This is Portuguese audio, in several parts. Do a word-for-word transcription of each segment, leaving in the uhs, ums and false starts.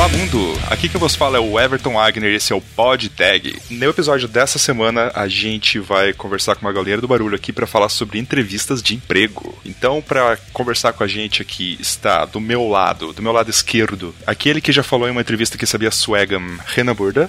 Olá mundo, aqui que eu vos falo é o Everton Wagner e esse é o PodTag. No episódio dessa semana a gente vai conversar com uma galera do barulho aqui para falar sobre entrevistas de emprego. Então, para conversar com a gente aqui está do meu lado, do meu lado esquerdo, aquele que já falou em uma entrevista que sabia swagam, Renan Burda.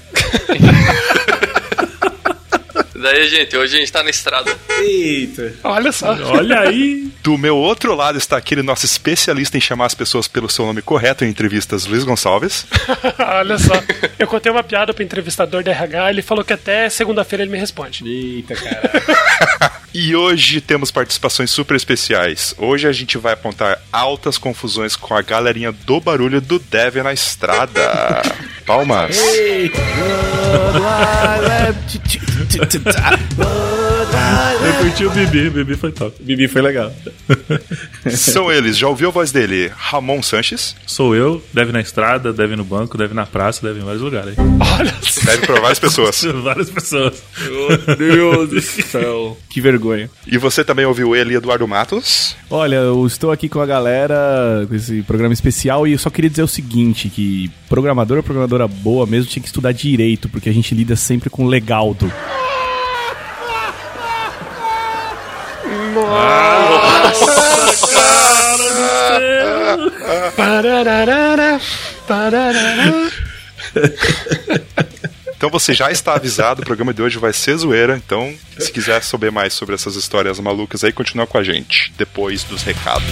Daí, gente, hoje a gente tá na estrada. Eita. Olha só. Olha aí. Do meu outro lado está aquele nosso especialista em chamar as pessoas pelo seu nome correto em entrevistas, Luiz Gonçalves. Olha só. Eu contei uma piada pro entrevistador da R H, ele falou que até segunda-feira ele me responde. Eita, cara. E hoje temos participações super especiais. Hoje a gente vai apontar altas confusões com a galerinha do barulho do Dev na Estrada. Palmas. Eita. Eu curti o Bibi, o Bibi foi top. O Bibi foi legal. São eles, já ouviu a voz dele? Ramon Sanches. Sou eu, deve na estrada, deve no banco, deve na praça, deve em vários lugares. Olha, deve pra várias pessoas. Várias pessoas. Meu Deus do céu. Que vergonha. E você também ouviu ele, Eduardo Matos? Olha, eu estou aqui com a galera, com esse programa especial, e eu só queria dizer o seguinte, que programador ou programadora boa mesmo tinha que estudar direito, porque a gente lida sempre com legaldo. Nossa, cara do céu! Pararara, pararara. Então você já está avisado, o programa de hoje vai ser zoeira, então se quiser saber mais sobre essas histórias malucas aí, continua com a gente, depois dos recados.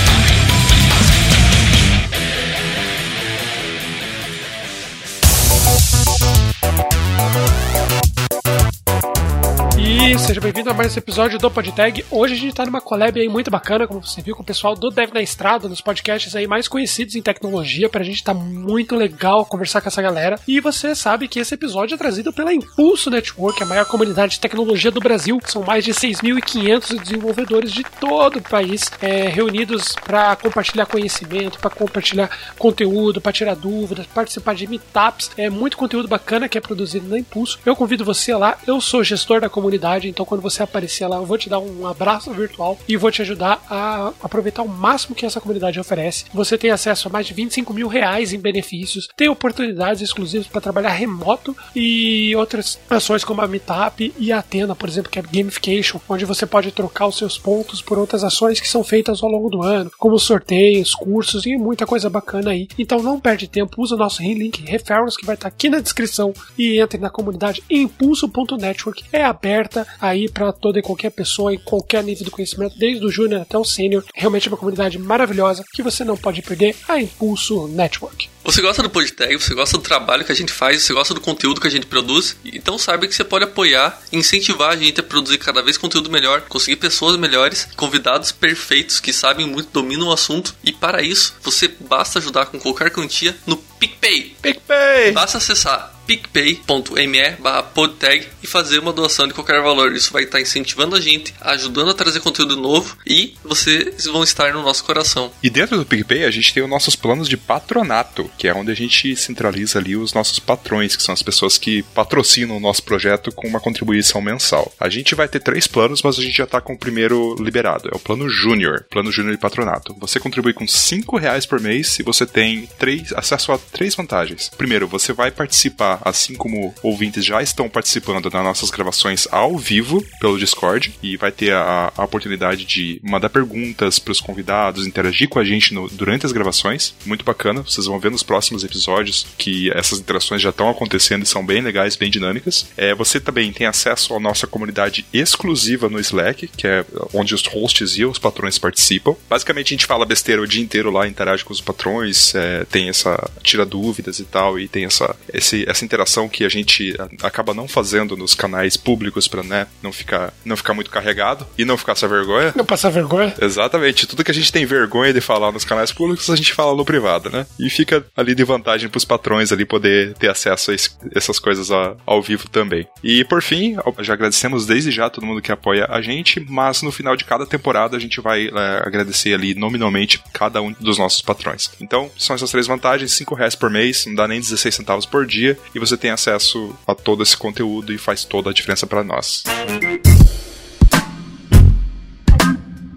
E seja bem-vindo a mais esse episódio do PodTag. Hoje a gente tá numa collab aí muito bacana, como você viu, com o pessoal do Dev na Estrada, nos podcasts aí mais conhecidos em tecnologia. Pra gente tá muito legal conversar com essa galera. E você sabe que esse episódio é trazido pela Impulso Network, a maior comunidade de tecnologia do Brasil. São mais de seis mil e quinhentos desenvolvedores de todo o país é, reunidos para compartilhar conhecimento, para compartilhar conteúdo, para tirar dúvidas, participar de meetups. É muito conteúdo bacana que é produzido na Impulso. Eu convido você lá, eu sou gestor da comunidade, então quando você aparecer lá eu vou te dar um abraço virtual e vou te ajudar a aproveitar o máximo que essa comunidade oferece. Você tem acesso a mais de vinte e cinco mil reais em benefícios, tem oportunidades exclusivas para trabalhar remoto e outras ações como a Meetup e a Atena, por exemplo, que é gamification, onde você pode trocar os seus pontos por outras ações que são feitas ao longo do ano, como sorteios, cursos e muita coisa bacana aí. Então não perde tempo, usa o nosso link Referrals que vai estar aqui na descrição e entre na comunidade impulso ponto network. É aberta aí para toda e qualquer pessoa em qualquer nível de conhecimento, desde o júnior até o sênior. Realmente é uma comunidade maravilhosa que você não pode perder, a Impulso Network. Você gosta do PodTag, você gosta do trabalho que a gente faz, você gosta do conteúdo que a gente produz, então saiba que você pode apoiar, incentivar a gente a produzir cada vez conteúdo melhor, conseguir pessoas melhores, convidados perfeitos que sabem muito, dominam o assunto, e para isso, você basta ajudar com qualquer quantia no PicPay. PicPay! Basta acessar picpay.me barra podtag e fazer uma doação de qualquer valor. Isso vai estar incentivando a gente, ajudando a trazer conteúdo novo e vocês vão estar no nosso coração. E dentro do PicPay a gente tem os nossos planos de patronato, que é onde a gente centraliza ali os nossos patrões, que são as pessoas que patrocinam o nosso projeto com uma contribuição mensal. A gente vai ter três planos, mas a gente já está com o primeiro liberado. É o plano Júnior, plano Júnior de patronato. Você contribui com cinco reais por mês e você tem três, acesso a três vantagens. Primeiro, você vai participar, assim como ouvintes já estão participando das nossas gravações ao vivo pelo Discord, e vai ter a, a oportunidade de mandar perguntas para os convidados, interagir com a gente no, durante as gravações. Muito bacana, vocês vão ver nos próximos episódios que essas interações já estão acontecendo e são bem legais, bem dinâmicas. É, você também tem acesso à nossa comunidade exclusiva no Slack, que é onde os hosts e os patrões participam. Basicamente a gente fala besteira o dia inteiro lá, interage com os patrões, é, tem essa, tira dúvidas e tal, e tem essa, esse, essa interação que a gente acaba não fazendo nos canais públicos pra, né, não ficar, não ficar muito carregado e não ficar essa vergonha. Não passar vergonha. Exatamente. Tudo que a gente tem vergonha de falar nos canais públicos, a gente fala no privado, né? E fica ali de vantagem pros patrões ali poder ter acesso a esse, essas coisas a, ao vivo também. E por fim, já agradecemos desde já todo mundo que apoia a gente, mas no final de cada temporada a gente vai é, agradecer ali nominalmente cada um dos nossos patrões. Então, são essas três vantagens, cinco reais por mês, não dá nem dezesseis centavos por dia, e você tem acesso a todo esse conteúdo e faz toda a diferença para nós.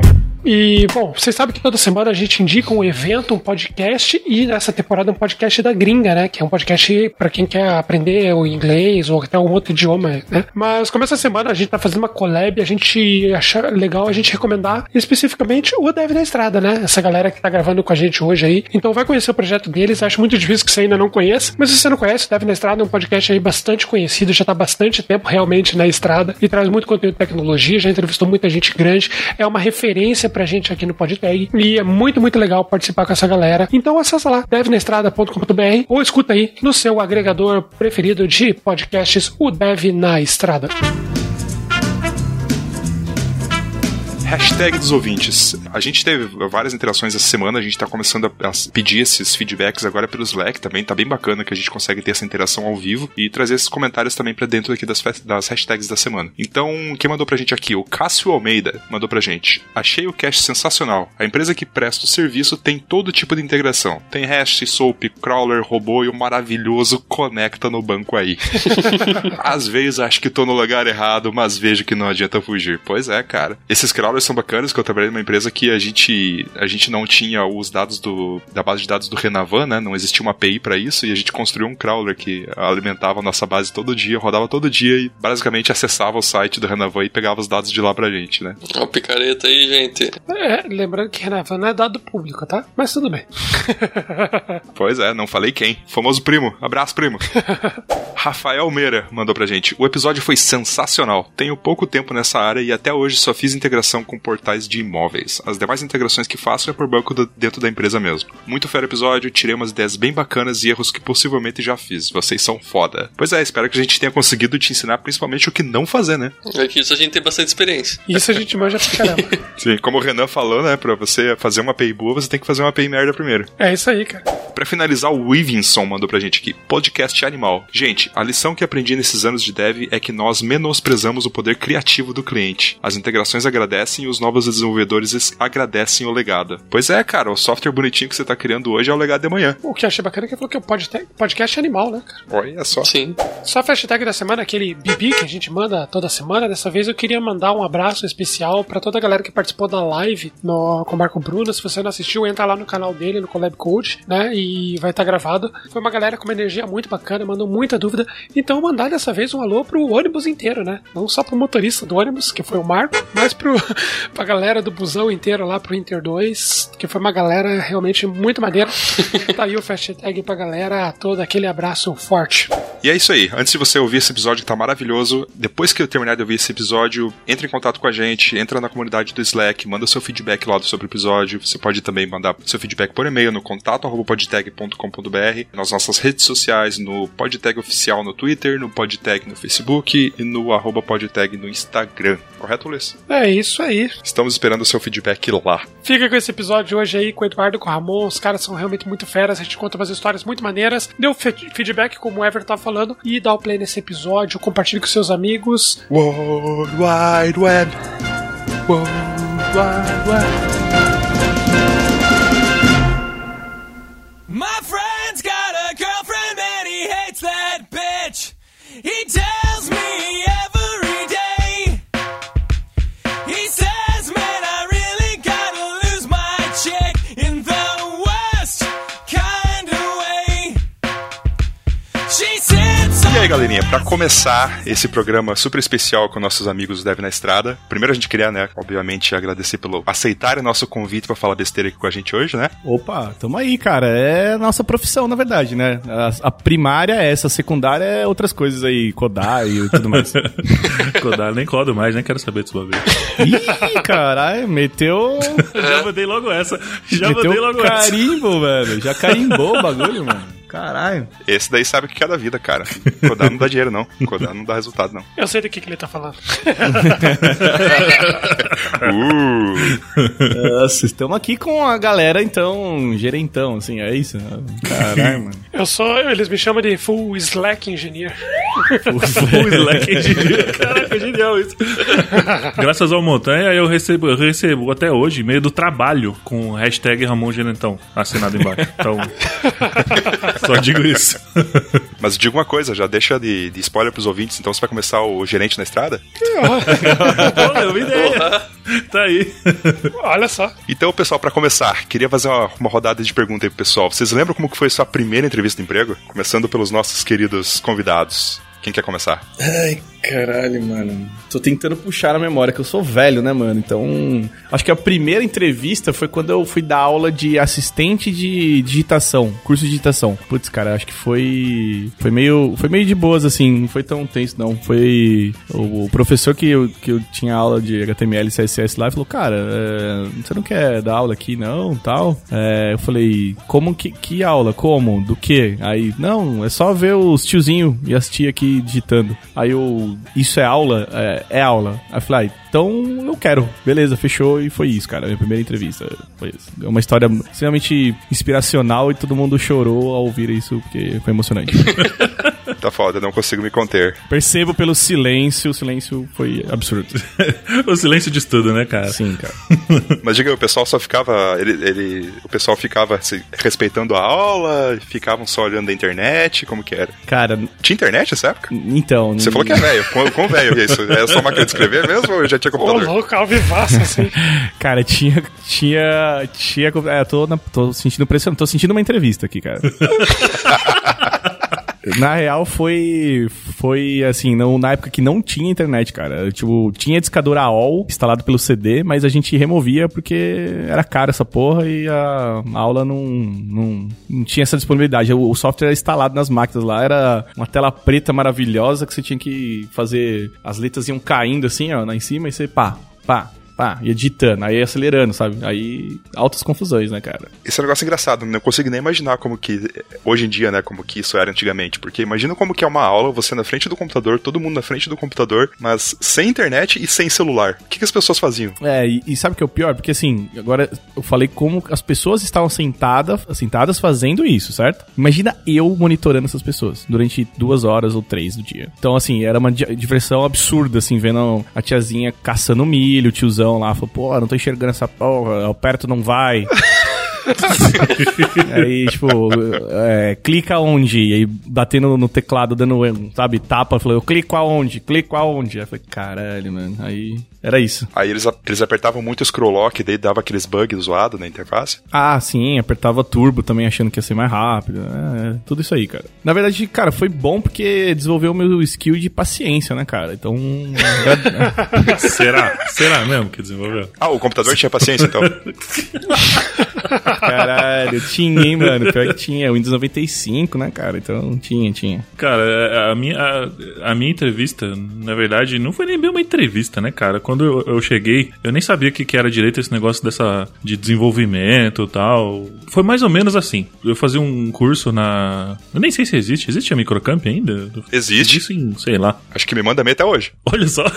E, bom, vocês sabem que toda semana a gente indica um evento, um podcast, e nessa temporada um podcast da gringa, né? Que é um podcast pra quem quer aprender o inglês ou até algum outro idioma, né? Mas como essa semana a gente tá fazendo uma collab, a gente acha legal a gente recomendar especificamente o Dev na Estrada, né? Essa galera que tá gravando com a gente hoje aí. Então vai conhecer o projeto deles, acho muito difícil que você ainda não conheça, mas se você não conhece, o Dev na Estrada é um podcast aí bastante conhecido, já tá há bastante tempo realmente na estrada e traz muito conteúdo de tecnologia, já entrevistou muita gente grande, é uma referência pra gente aqui no PodTag e é muito, muito legal participar com essa galera. Então acessa lá, dev na estrada ponto com ponto b r ou escuta aí no seu agregador preferido de podcasts, o Dev na Estrada. Hashtag dos ouvintes. A gente teve várias interações essa semana, a gente tá começando a pedir esses feedbacks agora pelo Slack também, tá bem bacana que a gente consegue ter essa interação ao vivo e trazer esses comentários também pra dentro aqui das, das hashtags da semana. Então, quem mandou pra gente aqui? O Cássio Almeida mandou pra gente. Achei o cast sensacional. A empresa que presta o serviço tem todo tipo de integração. Tem hash, soap, crawler, robô e o maravilhoso Conecta no banco aí. Às vezes acho que tô no lugar errado, mas vejo que não adianta fugir. Pois é, cara. Esses crawlers são bacanas, que eu trabalhei numa empresa que a gente, a gente não tinha os dados do, da base de dados do Renavan, né? Não existia uma A P I pra isso e a gente construiu um crawler que alimentava a nossa base todo dia, rodava todo dia e basicamente acessava o site do Renavan e pegava os dados de lá pra gente, né? Ó o picareta aí, gente. É, lembrando que Renavan não é dado público, tá? Mas tudo bem. Pois é, não falei quem. Famoso primo. Abraço, primo. Rafael Meira mandou pra gente. O episódio foi sensacional. Tenho pouco tempo nessa área e até hoje só fiz integração com portais de imóveis. As demais integrações que faço é por banco do, dentro da empresa mesmo. Muito fera episódio, tirei umas ideias bem bacanas e erros que possivelmente já fiz. Vocês são foda. Pois é, espero que a gente tenha conseguido te ensinar principalmente o que não fazer, né? É que isso a gente tem bastante experiência. Isso a gente manja pra caramba. Sim, como o Renan falou, né? Pra você fazer uma A P I boa, você tem que fazer uma A P I merda primeiro. É isso aí, cara. Pra finalizar, o Wivinson mandou pra gente aqui. Podcast animal. Gente, a lição que aprendi nesses anos de dev é que nós menosprezamos o poder criativo do cliente. As integrações agradecem e os novos desenvolvedores agradecem o legado. Pois é, cara, o software bonitinho que você tá criando hoje é o legado de amanhã. O que eu achei bacana é que falou que o podcast, podcast é animal, né, cara? Olha só. Sim. Só a hashtag da semana, aquele Bibi que a gente manda toda semana. Dessa vez eu queria mandar um abraço especial pra toda a galera que participou da live no, com o Marco Bruno. Se você não assistiu, entra lá no canal dele, no Collab Code, né? E vai estar gravado. Foi uma galera com uma energia muito bacana, mandou muita dúvida. Então mandar dessa vez um alô pro ônibus inteiro, né? Não só pro motorista do ônibus, que foi o Marco, mas pro, pra galera do busão inteiro lá, pro Inter dois, que foi uma galera realmente muito maneira. Tá aí o hashtag pra galera, todo aquele abraço forte. E é isso aí. Antes de você ouvir esse episódio que tá maravilhoso, depois que eu terminar de ouvir esse episódio, entre em contato com a gente, entra na comunidade do Slack, manda seu feedback lá sobre o episódio. Você pode também mandar seu feedback por e-mail no contato arroba podtag ponto com ponto b r, nas nossas redes sociais, no PodTag Oficial no Twitter, no PodTag no Facebook e no arroba PodTag no Instagram. Correto, Luiz? É isso aí. Estamos esperando o seu feedback lá. Fica com esse episódio hoje aí com o Eduardo e com o Ramon. Os caras são realmente muito feras. A gente conta umas histórias muito maneiras. Deu feedback, como o Ever tava falando. E dá o play nesse episódio. Compartilhe com seus amigos. World Wide Web. World Wide Web. My friend's got a girlfriend and he hates that bitch. He tells me every day. He says, man, I really gotta lose my chick in the worst kind of way. She said so. E aí, galerinha, pra começar esse programa super especial com nossos amigos do Dev na Estrada, primeiro a gente queria, né, obviamente agradecer pelo aceitarem nosso convite pra falar besteira aqui com a gente hoje, né? Opa, tamo aí, cara. É nossa profissão, na verdade, né? A, a primária é essa, a secundária é outras coisas aí, codar e tudo mais. Codar, nem codo mais, nem quero saber desse bagulho. Ih, caralho, meteu... Já mandei logo essa. Já meteu mandei logo carimbo, essa. velho. Já carimbou o bagulho, mano. Caralho. Esse daí sabe o que é da vida, cara. Codar não dá dinheiro, não. Codar não dá resultado, não. Eu sei do que, que ele tá falando. uh. Nossa, estamos aqui com a galera, então, gerentão, assim, é isso? Caralho, mano. Eu sou, eles me chamam de Full Slack Engineer. Full Slack Engineer. Caraca, genial isso. Graças ao Montanha, eu recebo, eu recebo até hoje e-mail do trabalho com hashtag Ramon Gerentão assinado embaixo. Então... Só digo isso. Mas diga uma coisa, já deixa de, de spoiler pros ouvintes, então você vai começar o Gerente na Estrada? Pô, é uma ideia. Tá aí. Olha só. Então, pessoal, pra começar, queria fazer uma, uma rodada de pergunta aí pro pessoal. Vocês lembram como que foi a sua primeira entrevista de emprego? Começando pelos nossos queridos convidados. Quem quer começar? Ai, caralho, mano. Tô tentando puxar na memória, que eu sou velho, né, mano? Então, acho que a primeira entrevista foi quando eu fui dar aula de assistente de digitação, curso de digitação. Putz, cara, acho que foi foi meio, foi meio de boas, assim, não foi tão tenso, não. Foi o, o professor que eu, que eu tinha aula de H T M L e C S S lá, falou, cara, é, você não quer dar aula aqui, não, tal? É, eu falei, como que, que aula? Como? Do quê? Aí, não, é só ver os tiozinhos e as tia aqui digitando. Aí eu, isso é aula? É, é aula. Aí eu falei, ah, então eu quero. Beleza, fechou e foi isso, cara. Minha primeira entrevista foi isso. É uma história extremamente inspiracional e todo mundo chorou ao ouvir isso porque foi emocionante. Tá foda, não consigo me conter. Percebo pelo silêncio, o silêncio foi absurdo. O silêncio diz tudo, né, cara? Sim, cara. Mas diga aí, o pessoal só ficava, ele, ele, o pessoal ficava se, respeitando a aula, ficavam só olhando a internet, como que era? Cara... Tinha internet nessa época? Então... Você falou que é velho, quão, quão velho é isso? É só máquina de escrever mesmo ou já tinha Ô, computador? louco, alvivaço, assim. Cara, tinha... Tinha... tinha é, tô, na, tô sentindo pressão, tô sentindo uma entrevista aqui, cara. Na real, foi, foi assim, não, na época que não tinha internet, cara. Tipo, tinha discador A O L instalado pelo C D, mas a gente removia porque era caro essa porra e a, a aula não, não, não tinha essa disponibilidade. O, o software era instalado nas máquinas lá, era uma tela preta maravilhosa que você tinha que fazer... As letras iam caindo assim, ó, lá em cima e você pá, pá. Pá, ia digitando, aí ia acelerando, sabe? Aí, altas confusões, né, cara? Esse é um negócio engraçado, não consigo nem imaginar como que, hoje em dia, né, como que isso era antigamente, porque imagina como que é uma aula, você na frente do computador, todo mundo na frente do computador, mas sem internet e sem celular. O que, que as pessoas faziam? É, e, e sabe o que é o pior? Porque assim, agora eu falei como as pessoas estavam sentadas, sentadas fazendo isso, certo? Imagina eu monitorando essas pessoas durante duas horas ou três do dia. Então, assim, era uma diversão absurda, assim, vendo a tiazinha caçando milho, o tiozão lá, falou, pô, não tô enxergando essa porra, perto não vai. Aí, tipo, é, clica onde? E aí, batendo no teclado, dando, sabe, tapa, falou, eu clico aonde? Clico aonde? Aí eu falei, caralho, mano, aí era isso. Aí eles, eles apertavam muito o scroll lock, daí dava aqueles bugs zoados na interface? Ah, sim, apertava turbo também, achando que ia ser mais rápido, é, é, tudo isso aí, cara. Na verdade, cara, foi bom porque desenvolveu o meu skill de paciência, né, cara, então... Será? Será mesmo que desenvolveu? Ah, o computador tinha paciência, então? Caralho, tinha, hein, mano? Pior que tinha. Windows noventa e cinco, né, cara? Então, tinha, tinha. Cara, a minha, a, a minha entrevista, na verdade, não foi nem bem uma entrevista, né, cara? Quando eu, eu cheguei, eu nem sabia o que, que era direito esse negócio dessa, de desenvolvimento e tal. Foi mais ou menos assim. Eu fazia um curso na... Eu nem sei se existe. Existe a Microcamp ainda? Existe. Existe em, sei lá. Acho que me manda meio até hoje. Olha só.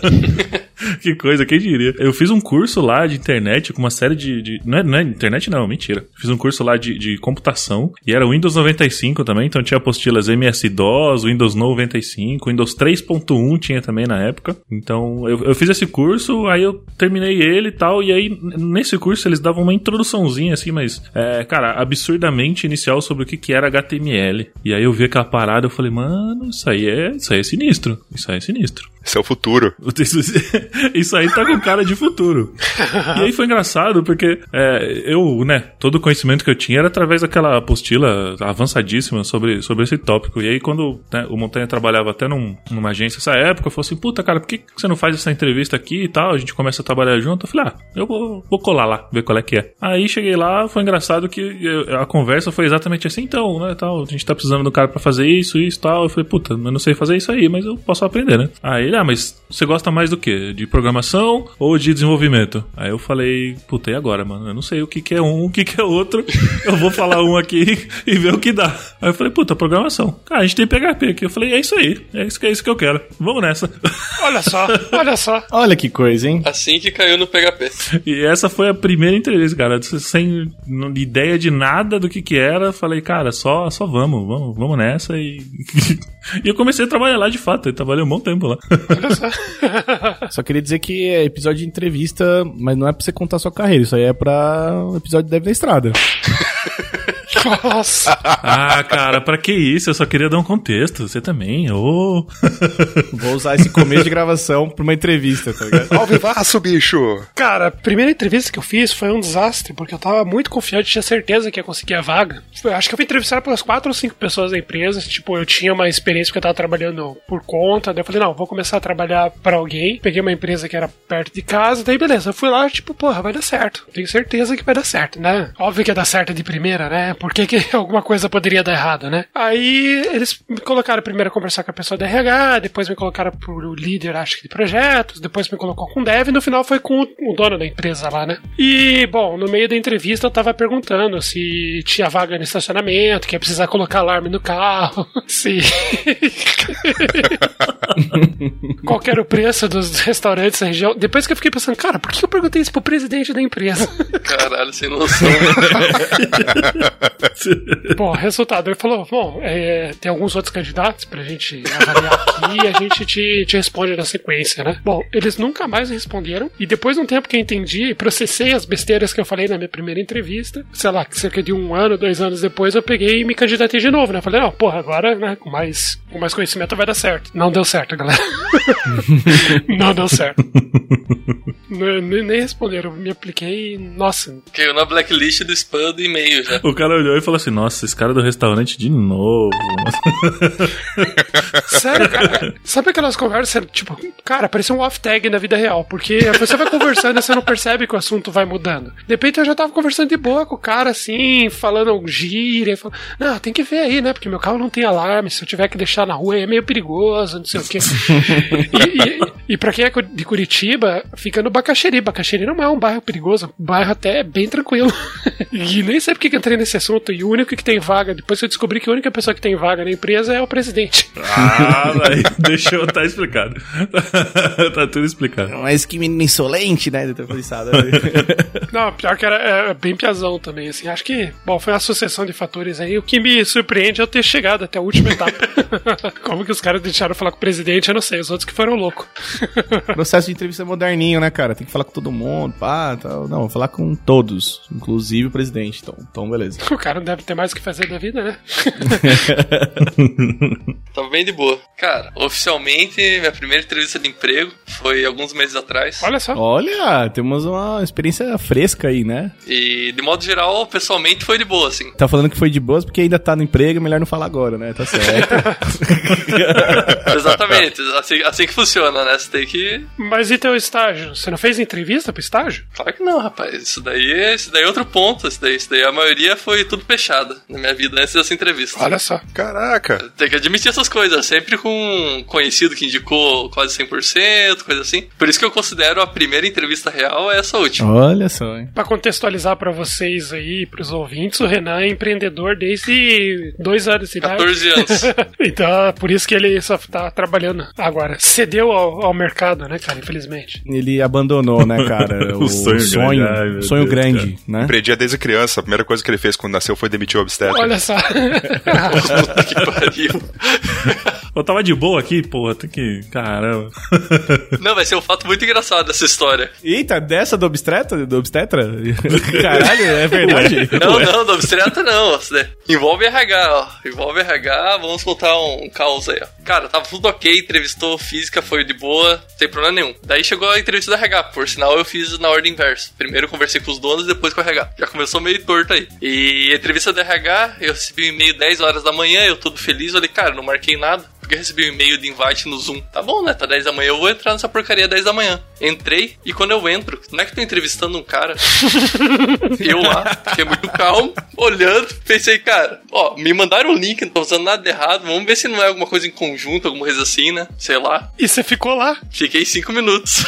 Que coisa, quem diria? Eu fiz um curso lá de internet com uma série de... de... Não, é, não é internet não, mentira. Fiz um curso lá de, de computação e era Windows noventa e cinco também, então tinha apostilas M S-DOS, Windows noventa e cinco, Windows três ponto um tinha também na época. Então eu, eu fiz esse curso, aí eu terminei ele e tal, e aí nesse curso eles davam uma introduçãozinha assim, mas, é, cara, absurdamente inicial sobre o que, que era H T M L. E aí eu vi aquela parada, eu falei, mano, isso aí é, isso aí é sinistro, isso aí é sinistro. Isso é o futuro. Isso aí tá com cara de futuro. E aí foi engraçado porque é, eu, né, todo o conhecimento que eu tinha era através daquela apostila avançadíssima sobre, sobre esse tópico. E aí quando, né, o Montanha trabalhava até num, numa agência nessa época, eu falei assim, puta, cara, por que você não faz essa entrevista aqui e tal? A gente começa a trabalhar junto. Eu falei, ah, eu vou, vou colar lá, ver qual é que é. Aí cheguei lá, foi engraçado que eu, a conversa foi exatamente assim, então, né, tal, a gente tá precisando do cara pra fazer isso, isso e tal. Eu falei, puta, eu não sei fazer isso aí, mas eu posso aprender, né? Aí ah, mas você gosta mais do quê? De programação ou de desenvolvimento? Aí eu falei, puta, e agora, mano? Eu não sei o que que é um, o que que é outro. Eu vou falar um aqui e ver o que dá. Aí eu falei, puta, programação. Cara, a gente tem P H P aqui. Eu falei, é isso aí. É isso que, é isso que eu quero. Vamos nessa. Olha só, olha só. Olha que coisa, hein? Assim que caiu no P H P. E essa foi a primeira entrevista, cara. Sem ideia de nada do que que era. Falei, cara, só, só vamos, vamos, vamos nessa. E... e eu comecei a trabalhar lá de fato. Eu trabalhei um bom tempo lá. Só queria dizer que é episódio de entrevista, mas não é pra você contar a sua carreira, isso aí é pra episódio de Deve na Estrada. Nossa. Ah, cara, pra que isso? Eu só queria dar um contexto. Você também, ô. Oh. Vou usar esse começo de gravação pra uma entrevista, tá ligado? Ao vivaço, bicho! Cara, a primeira entrevista que eu fiz foi um desastre, porque eu tava muito confiante, tinha certeza que ia conseguir a vaga. Eu acho que eu fui entrevistado pelas quatro ou cinco pessoas da empresa. Tipo, eu tinha uma experiência porque eu tava trabalhando por conta. Daí eu falei, não, vou começar a trabalhar pra alguém. Peguei uma empresa que era perto de casa. Daí, beleza, eu fui lá, tipo, porra, vai dar certo. Tenho certeza que vai dar certo, né? Óbvio que ia dar certo de primeira, né? Por que, que alguma coisa poderia dar errado, né? Aí eles me colocaram primeiro a conversar com a pessoa da R H, depois me colocaram pro líder, acho que de projetos, depois me colocou com o dev e no final foi com o dono da empresa lá, né? E, bom, no meio da entrevista eu tava perguntando se tinha vaga no estacionamento, que ia precisar colocar alarme no carro, se... qual que era o preço dos restaurantes na região. Depois que eu fiquei pensando, cara, por que eu perguntei isso pro presidente da empresa? Caralho, sem noção. Bom, resultado, ele falou, bom, é, tem alguns outros candidatos pra gente avaliar aqui e a gente te, te responde na sequência, né? Bom, eles nunca mais responderam e depois de um tempo que eu entendi, processei as besteiras que eu falei na minha primeira entrevista, sei lá, cerca de um ano, dois anos depois eu peguei e me candidatei de novo, né? Falei, não, porra, agora, né, com mais, com mais conhecimento vai dar certo. Não deu certo, galera. Não deu certo. Não, nem responderam, me apliquei e, nossa. Caiu na blacklist do spam do e-mail já. O cara olhou e falou assim, nossa, esse cara do restaurante de novo. Sério, cara? Sabe aquelas conversas, tipo, cara, parece um off-tag na vida real, porque você vai conversando e você não percebe que o assunto vai mudando. De repente eu já tava conversando de boa com o cara, assim, falando gíria, falando, não, tem que ver aí, né, porque meu carro não tem alarme, se eu tiver que deixar na rua é meio perigoso, não sei o quê. E, e, e pra quem é de Curitiba, fica no Bacaxeri. Bacaxeri não é um bairro perigoso, um bairro até bem tranquilo. E nem sei porque que entrei nesse assunto, e o único que tem vaga, depois eu descobri que a única pessoa que tem vaga na empresa é o presidente. Ah, aí deixou, tá explicado. Tá tudo explicado. Mas que menino insolente, né? Não, pior que era é, bem piazão também, assim. Acho que, bom, foi uma sucessão de fatores aí. O que me surpreende é eu ter chegado até a última etapa. Como que os caras deixaram falar com o presidente, eu não sei. Os outros que foram loucos. Processo de entrevista moderninho, né, cara? Tem que falar com todo mundo, pá, tal. Não, vou falar com todos, inclusive o presidente. Então, então beleza. O cara não deve ter mais o que fazer da vida, né? Tava bem de boa. Cara, oficialmente, minha primeira entrevista de emprego foi alguns meses atrás. Olha só. Olha, temos uma experiência fresca aí, né? E, de modo geral, pessoalmente foi de boa, assim. Tá falando que foi de boas porque ainda tá no emprego, é melhor não falar agora, né? Tá certo. Exatamente, assim, assim que funciona, né? Você tem que... Mas e teu estágio? Você não fez entrevista pro estágio? Claro que não, rapaz. Isso daí, isso daí é outro ponto. Isso daí, isso daí a maioria foi tudo fechada na minha vida antes dessa entrevista. Olha só. Caraca. Tem que admitir essas coisas. Sempre com um conhecido que indicou quase cem por cento, coisa assim. Por isso que eu considero a primeira entrevista real essa última. Olha só, hein? Pra contextualizar pra vocês aí, pros ouvintes, o Renan é empreendedor desde dois anos de idade. quatorze anos. Então, é por isso que ele só tá trabalhando agora. Cedeu ao, ao mercado, né, cara? Infelizmente. Ele abandonou, né, cara? O, o sonho, sonho grande, Ai, sonho Deus, grande, né? Empreendia desde criança. A primeira coisa que ele fez quando nasceu foi demitir o obstetra. Olha só. Puta que pariu. Eu tava de boa aqui, porra, tem que... Caramba. Não, vai ser um fato muito engraçado essa história. Eita, dessa do obstetra? Do obstetra? Caralho, é verdade? Não, não, do obstetra não. Envolve R H, ó. Envolve R H, vamos contar um caos aí, ó. Cara, tava tudo ok, entrevistou física, foi de boa, não tem problema nenhum. Daí chegou a entrevista do R H, por sinal eu fiz na ordem inversa. Primeiro eu conversei com os donos, depois com o R H. Já começou meio torto aí. E a entrevista do R H, eu recebi um e-mail dez horas da manhã, eu todo feliz, olhei, cara, não marquei nada. Porque eu recebi um e-mail de invite no Zoom. Tá bom, né? Tá dez da manhã, eu vou entrar nessa porcaria dez da manhã. Entrei, e quando eu entro, não é que tô entrevistando um cara. Eu lá, fiquei muito calmo, olhando, pensei, cara, ó, me mandaram um link, não tô usando nada de errado, vamos ver se não é alguma coisa em conjunto, alguma coisa assim, né? Sei lá. E você ficou lá? Fiquei cinco minutos.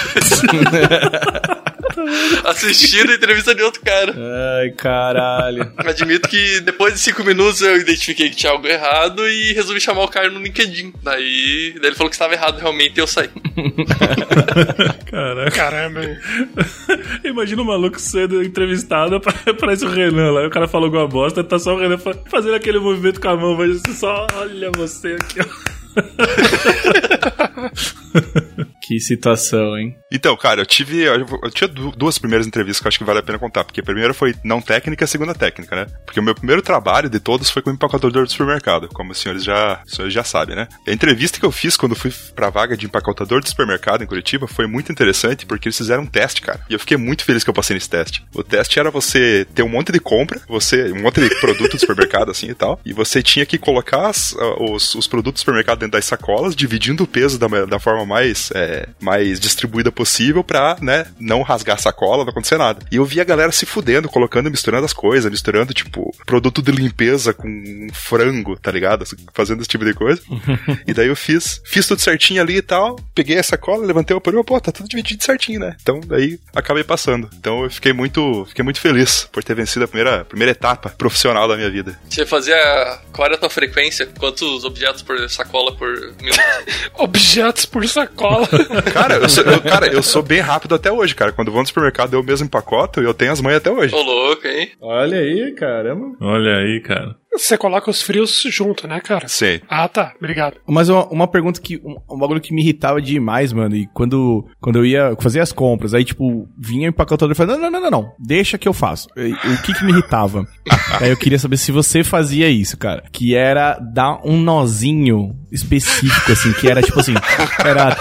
Assistindo a entrevista de outro cara. Ai, caralho. Admito que depois de cinco minutos eu identifiquei que tinha algo errado e resolvi chamar o cara no LinkedIn. Daí, daí ele falou que estava errado realmente e eu saí. Caraca. Caramba. Imagina o maluco sendo entrevistado, parece o Renan lá. O cara falou alguma bosta, tá só o Renan fazendo aquele movimento com a mão, mas só olha você aqui, ó. Que situação, hein? Então, cara, eu tive. Eu, eu tinha duas primeiras entrevistas que eu acho que vale a pena contar. Porque a primeira foi não técnica e a segunda técnica, né? Porque o meu primeiro trabalho de todos foi como empacotador de supermercado, como os senhores já, os senhores já sabem, né? A entrevista que eu fiz quando fui pra vaga de empacotador de supermercado em Curitiba foi muito interessante, porque eles fizeram um teste, cara. E eu fiquei muito feliz que eu passei nesse teste. O teste era você ter um monte de compra, você, um monte de produto de supermercado, assim e tal, e você tinha que colocar as, os, os produtos do supermercado dentro das sacolas, dividindo o peso da, da forma mais, é, mais distribuída possível pra, né, não rasgar a sacola, não acontecer nada. E eu vi a galera se fudendo, colocando, misturando as coisas, misturando, tipo, produto de limpeza com frango, tá ligado? Fazendo esse tipo de coisa. E daí eu fiz, fiz tudo certinho ali e tal, peguei a sacola, levantei o aparelho, pô, tá tudo dividido certinho, né? Então, daí, acabei passando. Então, eu fiquei muito, fiquei muito feliz por ter vencido a primeira, primeira etapa profissional da minha vida. Você fazia... Qual era a tua frequência? Quantos objetos por sacola por minuto? Objetos por sacola. Cara, eu sou, eu, cara, eu sou bem rápido até hoje, cara. Quando eu vou no supermercado, eu mesmo empacoto e eu tenho as manhas até hoje. Ô, louco, hein? Olha aí, caramba. Olha aí, cara. Você coloca os frios junto, né, cara? Sim. Ah, tá. Obrigado. Mas uma, uma pergunta que... Um, um bagulho que me irritava demais, mano. E quando, quando eu ia fazer as compras, aí, tipo, vinha o empacotador e falava, não, não, não, não, não. Deixa que eu faço. E, o que que me irritava? Aí eu queria saber se você fazia isso, cara. Que era dar um nozinho específico, assim, que era, tipo assim... Era,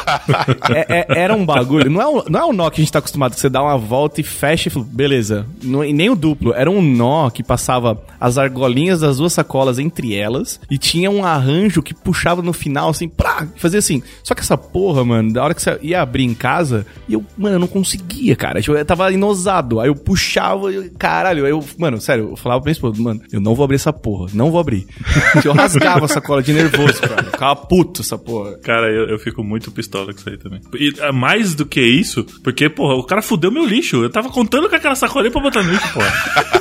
é, é, era um bagulho... Não é um, não é um nó que a gente tá acostumado, que você dá uma volta e fecha e fala, beleza. Não, e nem o duplo. Era um nó que passava as argolinhas das duas sacolas entre elas e tinha um arranjo que puxava no final, assim, pra fazia assim. Só que essa porra, mano, da hora que você ia abrir em casa, e eu, mano, eu não conseguia, cara. Tipo, eu tava inosado. Aí eu puxava, eu, caralho, eu, mano, sério, eu falava pra minha esposa, mano, eu não vou abrir essa porra, não vou abrir. Eu rasgava a sacola de nervoso, cara. Eu ficava puto essa porra. Cara, eu, eu fico muito pistola com isso aí também. E mais do que isso, porque, porra, o cara fudeu meu lixo. Eu tava contando com aquela sacolinha pra botar no lixo, porra.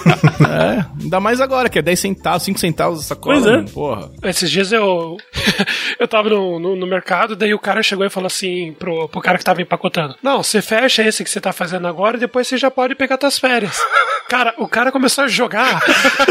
É, ainda mais agora, que é dez centavos, cinco centavos a sacola. Pois é. Mano, porra. Esses dias eu eu tava no, no, no mercado, daí o cara chegou e falou assim pro, pro cara que tava empacotando, não, você fecha esse que você tá fazendo agora e depois você já pode pegar tuas férias. Cara, o cara começou a jogar.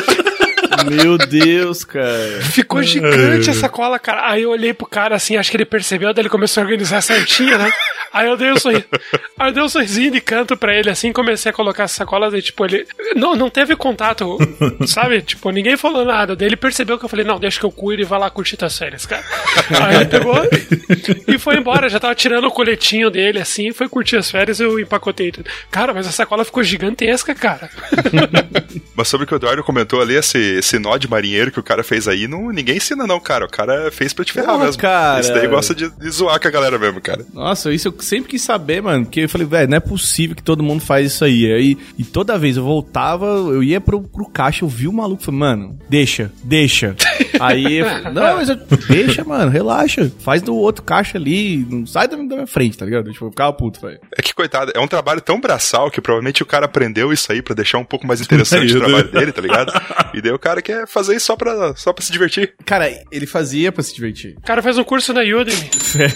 Meu Deus, cara. Ficou gigante a sacola, cara. Aí eu olhei pro cara assim, acho que ele percebeu, daí ele começou a organizar certinho, né? Aí eu dei um sorriso. Aí eu dei um sorrisinho de canto pra ele, assim, comecei a colocar as sacolas e, tipo, ele... Não, não teve contato, sabe? Tipo, ninguém falou nada. Daí ele percebeu que eu falei, não, deixa que eu cuido e vai lá curtir as férias, cara. Aí ele pegou e foi embora. Já tava tirando o coletinho dele, assim, foi curtir as férias e eu empacotei tudo. Cara, mas a sacola ficou gigantesca, cara. Mas sobre o que o Eduardo comentou ali, esse, esse nó de marinheiro que o cara fez aí, não, ninguém ensina não, cara. O cara fez pra te ferrar Porra, mesmo. cara. Esse daí gosta de, de zoar com a galera mesmo, cara. Nossa, isso eu sempre quis saber, mano. Porque eu falei, velho, não é possível que todo mundo faz isso aí. Aí, e toda vez eu voltava, eu ia pro, pro caixa, eu vi o maluco, falei, mano, deixa, deixa. Aí, eu falei, não, mas eu, deixa, mano, relaxa. Faz do outro caixa ali, não sai da minha frente, tá ligado? Tipo, eu ficava puto, velho. É que, coitado, é um trabalho tão braçal que provavelmente o cara aprendeu isso aí pra deixar um pouco mais interessante o trabalho dele, tá ligado? E daí o cara quer fazer isso só pra, só pra se divertir. Cara, ele fazia pra se divertir. O cara faz um curso na Udemy.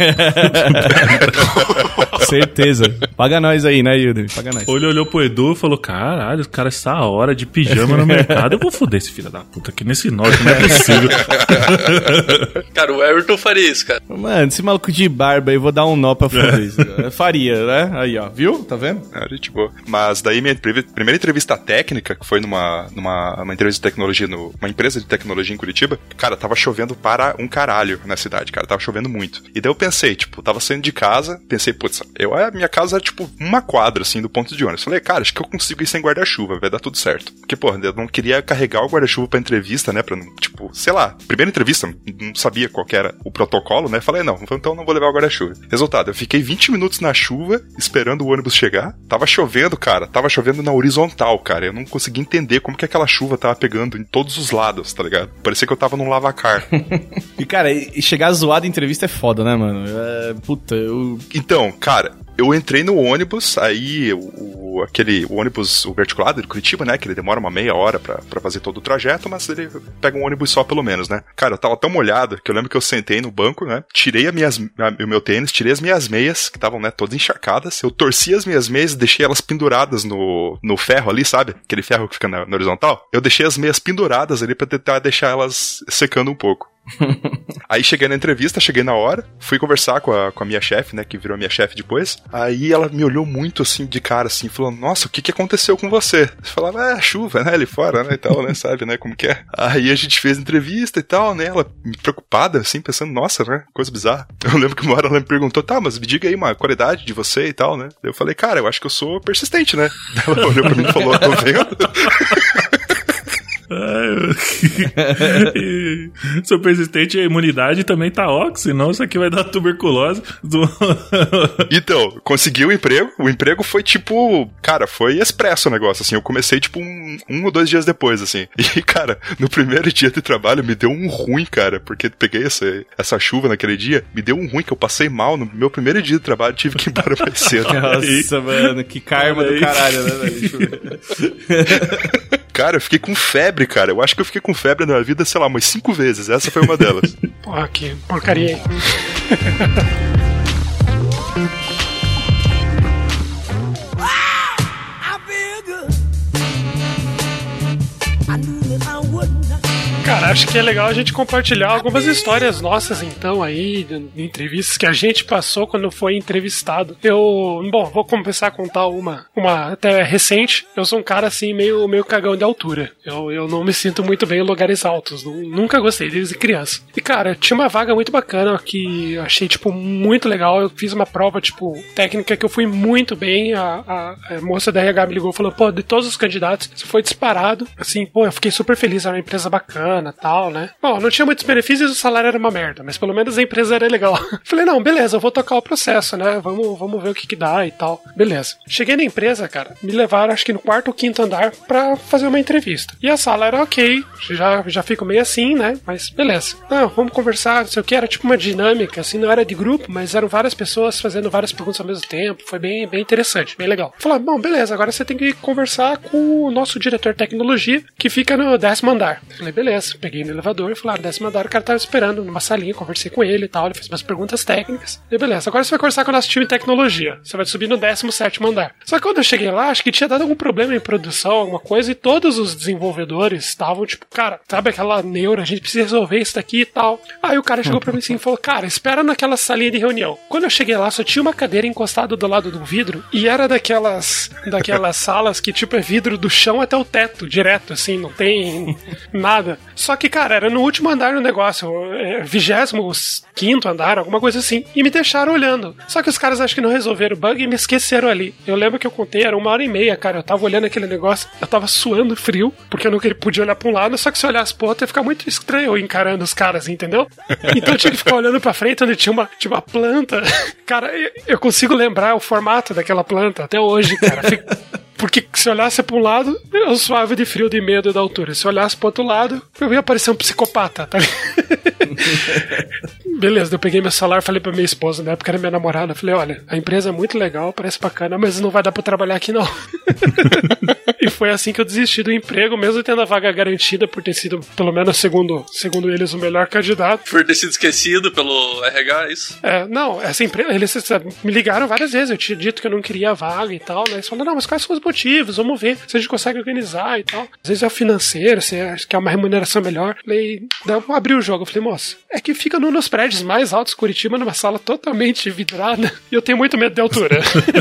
Certeza. Paga nós aí, né, Udemy? Paga nós. Ele olhou pro Edu e falou, caralho, o cara está a hora de pijama no mercado. Eu vou foder esse filho da puta aqui nesse norte, não é possível. Cara, o Everton faria isso, cara. Mano, esse maluco de barba aí, eu vou dar um nó pra foder isso. Eu faria, né? Aí, ó. Viu? Tá vendo? É, gente boa. Mas daí minha primeira entrevista técnica, que foi numa, numa uma entrevista de tecnologia, numa empresa de tecnologia em Curitiba, cara, tava chovendo para um caralho na cidade, cara. Tava chovendo muito. E daí eu pensei, tipo, tava saindo de casa, pensei, putz, eu, a minha casa era tipo uma quadra, assim, do ponto de ônibus. Falei, cara, acho que eu consigo ir sem guarda-chuva, vai dar tudo certo. Porque, pô, eu não queria carregar o guarda-chuva pra entrevista, né, pra não, tipo, sei lá, primeira entrevista, não sabia qual que era o protocolo, né, falei, não, então não vou levar o guarda-chuva. Resultado, eu fiquei vinte minutos na chuva, esperando o ônibus chegar, tava chovendo, cara, tava chovendo na horizontal, cara, eu não conseguia entender como que aquela chuva tava pegando em todos os lados, tá ligado? Parecia que eu tava num lavacar. E, cara, e chegar zoado em entrevista é foda, né, mano? É, puta, eu... Então, cara, eu entrei no ônibus, aí o, o, aquele, o ônibus, o verticulado de Curitiba, né, que ele demora uma meia hora pra, pra fazer todo o trajeto, mas ele pega um ônibus só pelo menos, né. Cara, eu tava tão molhado que eu lembro que eu sentei no banco, né, tirei a minhas, a, o meu tênis, tirei as minhas meias, que estavam, né, todas encharcadas, eu torci as minhas meias e deixei elas penduradas no, no ferro ali, sabe, aquele ferro que fica na, na horizontal, eu deixei as meias penduradas ali pra tentar deixar elas secando um pouco. Aí cheguei na entrevista, cheguei na hora, fui conversar com a, com a minha chefe, né, que virou minha chefe depois. Aí ela me olhou muito assim, de cara, assim, falou, nossa, o que que aconteceu com você? Eu falava, é, chuva, né, ali fora, né, e tal, né, sabe, né, como que é. Aí a gente fez entrevista e tal, né, ela preocupada, assim, pensando, nossa, né, coisa bizarra. Eu lembro que uma hora ela me perguntou, tá, mas me diga aí uma qualidade de você e tal, né. Eu falei, cara, eu acho que eu sou persistente, né. Ela olhou pra mim e falou, tô vendo. E sou persistente e a imunidade também tá ó, senão isso aqui vai dar tuberculose. Do... Então, consegui o emprego. O emprego foi tipo, cara, foi expresso o negócio, assim. Eu comecei tipo um, um ou dois dias depois, assim. E, cara, no primeiro dia de trabalho me deu um ruim, cara, porque peguei essa, essa chuva naquele dia, me deu um ruim que eu passei mal. No meu primeiro dia de trabalho tive que ir embora mais cedo. Nossa, mano, que karma do caralho, né, velho? Cara, eu fiquei com febre, cara. Eu acho que eu fiquei com febre na minha vida, sei lá, umas cinco vezes. Essa foi uma delas. Porra, que porcaria. Cara, acho que é legal a gente compartilhar algumas histórias nossas, então, aí, de, de entrevistas que a gente passou quando foi entrevistado. Eu, bom, vou começar a contar uma, uma até recente. Eu sou um cara, assim, meio, meio cagão de altura. Eu, eu não me sinto muito bem em lugares altos. Não, nunca gostei desde criança. E, cara, tinha uma vaga muito bacana que eu achei, tipo, muito legal. Eu fiz uma prova, tipo, técnica que eu fui muito bem. A, a, a moça da R H me ligou e falou, pô, de todos os candidatos, você foi disparado. Assim, pô, eu fiquei super feliz. Era uma empresa bacana, tal, né? Bom, não tinha muitos benefícios, o salário era uma merda, mas pelo menos a empresa era legal. Falei, não, beleza, eu vou tocar o processo, né? Vamos, vamos ver o que que dá e tal. Beleza. Cheguei na empresa, cara, me levaram acho que no quarto ou quinto andar pra fazer uma entrevista. E a sala era ok, já, já fico meio assim, né? Mas beleza. Não, vamos conversar, não sei o que, era tipo uma dinâmica, assim, não era de grupo, mas eram várias pessoas fazendo várias perguntas ao mesmo tempo. Foi bem, bem interessante, bem legal. Falei, bom, beleza, agora você tem que conversar com o nosso diretor de tecnologia, que fica no décimo andar. Falei, beleza. Peguei no elevador e falei, ah, décimo andar, o cara tava esperando numa salinha, conversei com ele e tal, ele fez umas perguntas técnicas. E beleza, agora você vai conversar com o nosso time em tecnologia. Você vai subir no décimo sétimo andar. Só que quando eu cheguei lá, acho que tinha dado algum problema em produção, alguma coisa, e todos os desenvolvedores estavam tipo, cara, sabe aquela neura, a gente precisa resolver isso daqui e tal. Aí o cara chegou pra mim assim e falou, cara, espera naquela salinha de reunião. Quando eu cheguei lá, só tinha uma cadeira encostada do lado do vidro, e era daquelas daquelas salas que tipo é vidro do chão até o teto, direto, assim, não tem nada. Só que, cara, era no último andar do negócio, vigésimo quinto andar, alguma coisa assim, e me deixaram olhando. Só que os caras acho que não resolveram o bug e me esqueceram ali. Eu lembro que eu contei, era uma hora e meia, cara, eu tava olhando aquele negócio, eu tava suando frio, porque eu não podia olhar pra um lado, só que se eu olhasse pro outro ia ficar muito estranho eu encarando os caras, entendeu? Então eu tinha que ficar olhando pra frente onde tinha uma, tinha uma planta. Cara, eu, eu consigo lembrar o formato daquela planta até hoje, cara. Fica... Porque se olhasse para um lado, eu suava de frio, de medo da altura. Se olhasse para outro lado, eu ia parecer um psicopata, tá ligado? Beleza, eu peguei meu celular e falei pra minha esposa, na época era minha namorada, falei, olha, a empresa é muito legal, parece bacana, mas não vai dar pra trabalhar aqui não. E foi assim que eu desisti do emprego, mesmo tendo a vaga garantida por ter sido, pelo menos segundo, segundo eles, o melhor candidato. Por ter sido esquecido pelo R H, é isso? É, não, essa empresa, eles me ligaram várias vezes, eu tinha dito que eu não queria a vaga e tal, né? Eles falaram, não, mas quais são os motivos? Vamos ver se a gente consegue organizar e tal. Às vezes é o financeiro, se quer uma remuneração melhor. Falei, daí eu abri o jogo, eu falei, moça, é que fica num dos prédios mais altos de Curitiba, numa sala totalmente vidrada, e eu tenho muito medo de altura.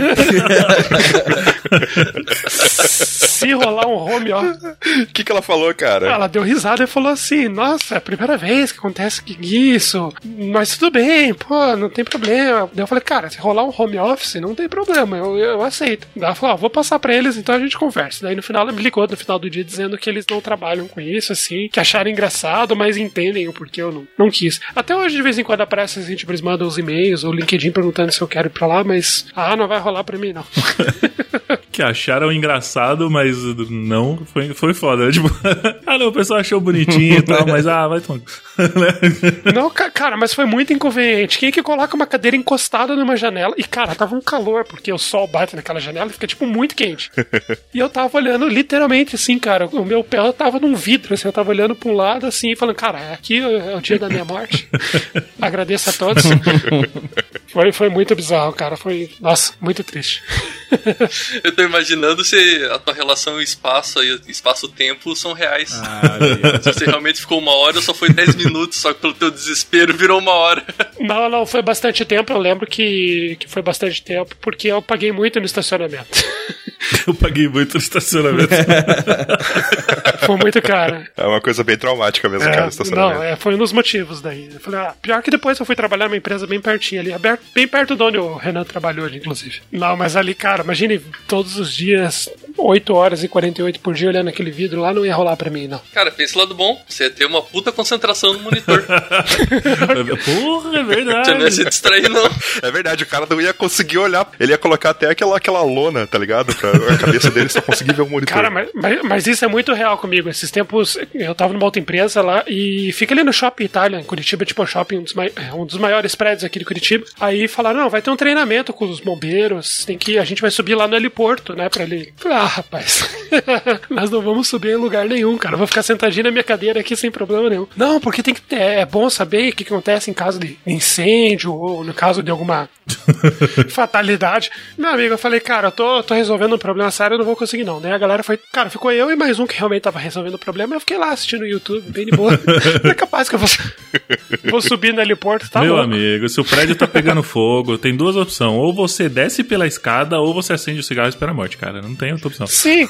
Se rolar um home office... O que, que ela falou, cara? Ela deu risada e falou assim, nossa, é a primeira vez que acontece isso, mas tudo bem, pô, não tem problema. Daí eu falei, cara, se rolar um home office, não tem problema, eu, eu aceito. Daí ela falou, ó, vou passar pra eles, então a gente conversa. Daí no final ela me ligou no final do dia dizendo que eles não trabalham com isso, assim, que acharam engraçado, mas entendem o porquê eu não, não quis. Até hoje, de vez em quando aparece, assim, tipo, eles mandam os e-mails ou LinkedIn perguntando se eu quero ir pra lá, mas, ah, não vai rolar pra mim, não. Que acharam engraçado, mas não, foi, foi foda. Tipo, ah não, o pessoal achou bonitinho e tal, mas ah, vai tomar. Não, cara, mas foi muito inconveniente. Quem é que coloca uma cadeira encostada numa janela? E, cara, tava um calor, porque o sol bate naquela janela e fica, tipo, muito quente. E eu tava olhando, literalmente, assim, cara, o meu pé tava num vidro, assim, eu tava olhando pra um lado, assim, e falando, cara, aqui é o dia da minha morte. Agradeço a todos. Foi, foi muito bizarro, cara, foi, nossa, muito triste. Eu tô imaginando se a tua relação espaço e espaço-tempo são reais. Ah, se você realmente ficou uma hora ou só foi dez minutos, só que pelo teu desespero virou uma hora. Não, não, foi bastante tempo. Eu lembro que, que foi bastante tempo, porque eu paguei muito no estacionamento. Eu paguei muito no estacionamento. Foi muito caro. É uma coisa bem traumática mesmo, É, cara, estacionamento. não, é, foi um dos motivos daí. Eu falei, ah, pior que depois eu fui trabalhar numa empresa bem pertinho ali, aberto, bem perto de onde o Renan trabalhou ali, inclusive. Não, mas ali, cara, imagine todos os dias, oito horas e quarenta e oito por dia olhando aquele vidro lá, não ia rolar pra mim, não. Cara, pensa lado bom, você ia ter uma puta concentração no monitor. Porra, é verdade. Você não ia se distrair, não. É verdade, o cara não ia conseguir olhar. Ele ia colocar até aquela, aquela lona, tá ligado? Pra a cabeça dele só conseguir ver o monitor. Cara, mas, mas, mas isso é muito real comigo. Esses tempos eu tava numa outra empresa lá e fica ali no Shopping Itália, em Curitiba, tipo, o shopping, um dos, mai- um dos maiores prédios aqui de Curitiba. Aí falaram, não, vai ter um treinamento com os bombeiros, tem que, a gente vai subir lá no heliporto, né, pra ele. Falei, ah, rapaz, nós não vamos subir em lugar nenhum, cara. Eu vou ficar sentadinho na minha cadeira aqui sem problema nenhum. Não, porque tem que ter, é bom saber o que acontece em caso de incêndio ou no caso de alguma fatalidade. Meu amigo, eu falei, cara, eu tô, tô resolvendo um problema sério, eu não vou conseguir não. Daí a galera foi, cara, ficou eu e mais um que realmente tava resolvendo o problema, eu fiquei lá assistindo o YouTube, bem de boa. Não é capaz que eu vou, vou subir no heliporto, tá Meu louco. amigo, se o prédio tá pegando fogo, tem duas opções. Ou você desce pela escada, ou você acende o cigarro e espera a morte, cara. Não tem outra opção. Sim.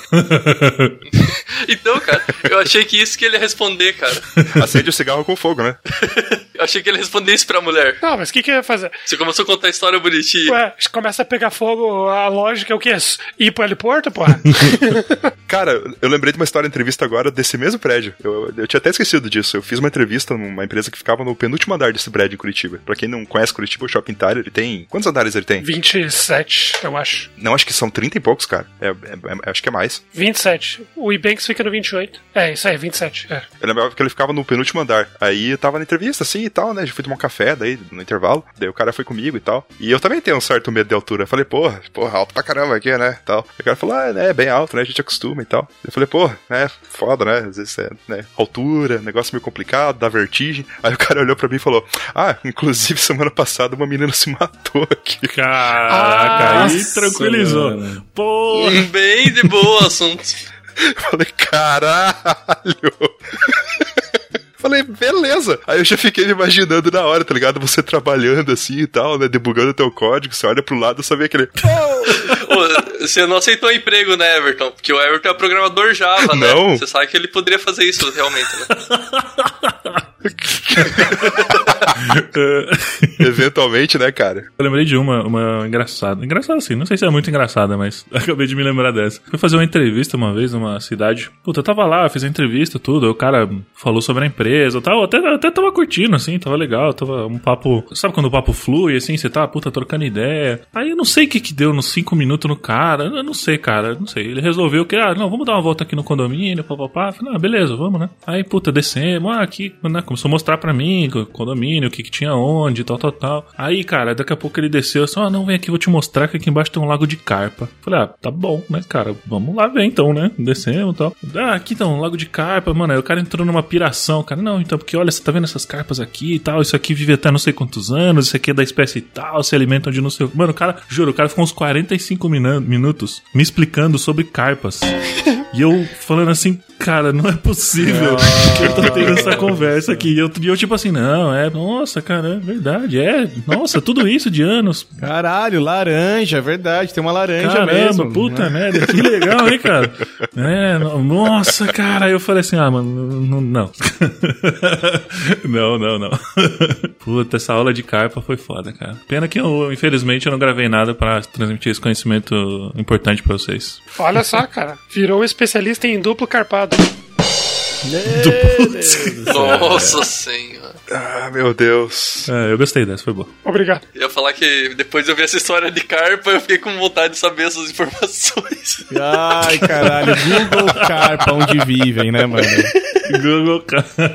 Então, cara, eu achei que isso que ele ia responder, cara. Acende o cigarro com fogo, né? Eu achei que ele ia responder isso pra mulher. Não, mas o que que eu ia fazer? Você começou a contar a história bonitinha. Ué, começa a pegar fogo, a lógica é o quê? Ir pro heliporto, porra? Cara, eu lembrei de uma história, entrevista agora desse mesmo prédio. Eu, eu tinha até esquecido disso. Eu fiz uma entrevista numa empresa que ficava no penúltimo andar desse prédio em Curitiba. Pra quem não conhece Curitiba, o Shopping Itália, ele tem... Quantos andares ele tem? vinte e sete, eu acho. Não, acho que são trinta e poucos, cara. É, é- é- acho que é mais. vinte e sete. O Ibanks fica no vinte e oito. É, isso aí, vinte e sete. É. Eu lembrava que ele ficava no penúltimo andar. Aí eu tava na entrevista, assim, e tal, né? Já fui tomar um café daí, no intervalo. Daí o cara foi comigo e tal. E eu também tenho um certo medo de altura. Eu falei, porra, porra, alto pra caramba aqui, né? Tal. E o cara falou, ah, né, é bem alto, né? A gente acostuma e tal. Eu falei, porra, né? Foda, né? Às vezes é, né? Altura, negócio meio complicado, dá vertigem. Aí o cara olhou pra mim e falou, ah, inclusive semana passada uma menina se matou aqui. Caraca, aí Nossa, tranquilizou. mano. Porra. Bem de boa o assunto. Eu falei, caralho! Falei, beleza. Aí eu já fiquei me imaginando na hora, tá ligado? Você trabalhando assim e tal, né? Debugando teu código, você olha pro lado e só vê aquele... Ô, você não aceitou o emprego, né, Everton? Porque o Everton é programador Java, né? Não. Você sabe que ele poderia fazer isso realmente, né? Eventualmente, né, cara? Eu lembrei de uma, uma engraçada. Engraçada assim, não sei se é muito engraçada, mas acabei de me lembrar dessa. Fui fazer uma entrevista uma vez numa cidade. Puta, eu tava lá, fiz a entrevista, tudo. Aí o cara falou sobre a empresa e tal. Até, até tava curtindo, assim, tava legal. Tava um papo. Sabe quando o papo flui, assim, você tá, puta, trocando ideia. Aí eu não sei o que que deu nos cinco minutos no cara. Eu não sei, cara, não sei. Ele resolveu que, ah, não, vamos dar uma volta aqui no condomínio, papapá. Falei, ah, beleza, vamos, né? Aí, puta, descemos, ah, aqui, né? Começou a mostrar pra mim o condomínio, o que que tinha onde, tal, tal, tal. Aí, cara, daqui a pouco ele desceu assim, ah, não, vem aqui, vou te mostrar que aqui embaixo tem um lago de carpa. Falei, ah, tá bom, né, cara, vamos lá ver então, né? Descemos e tal. Ah, aqui tá um lago de carpa, mano. Aí o cara entrou numa piração, cara, não, então, porque olha, você tá vendo essas carpas aqui e tal, isso aqui vive até não sei quantos anos, isso aqui é da espécie tal, se alimentam de não sei o... Mano, o cara, juro, o cara ficou uns quarenta e cinco minu- minutos me explicando sobre carpas. E eu falando assim, cara, não é possível que eu tô tendo essa conversa aqui. E eu, e eu tipo assim, não, é, nossa, cara, é verdade, é, nossa, tudo isso de anos. Caralho, laranja, é verdade, tem uma laranja Caramba, mesmo. puta né? merda, que legal, hein, cara? É, no- nossa, cara, aí eu falei assim, ah, mano, não, não. Não, não, não. Puta, essa aula de carpa foi foda, cara. Pena que eu, infelizmente, eu não gravei nada pra transmitir esse conhecimento importante pra vocês. Olha só, cara. Virou um especialista em duplo carpado. Nossa senhora. Ah, meu Deus. É, eu gostei dessa, foi boa. Obrigado. Eu ia falar que depois eu vi essa história de carpa, eu fiquei com vontade de saber essas informações. Ai, caralho, Google Carpa, onde vivem, né, mano? Google Carpa.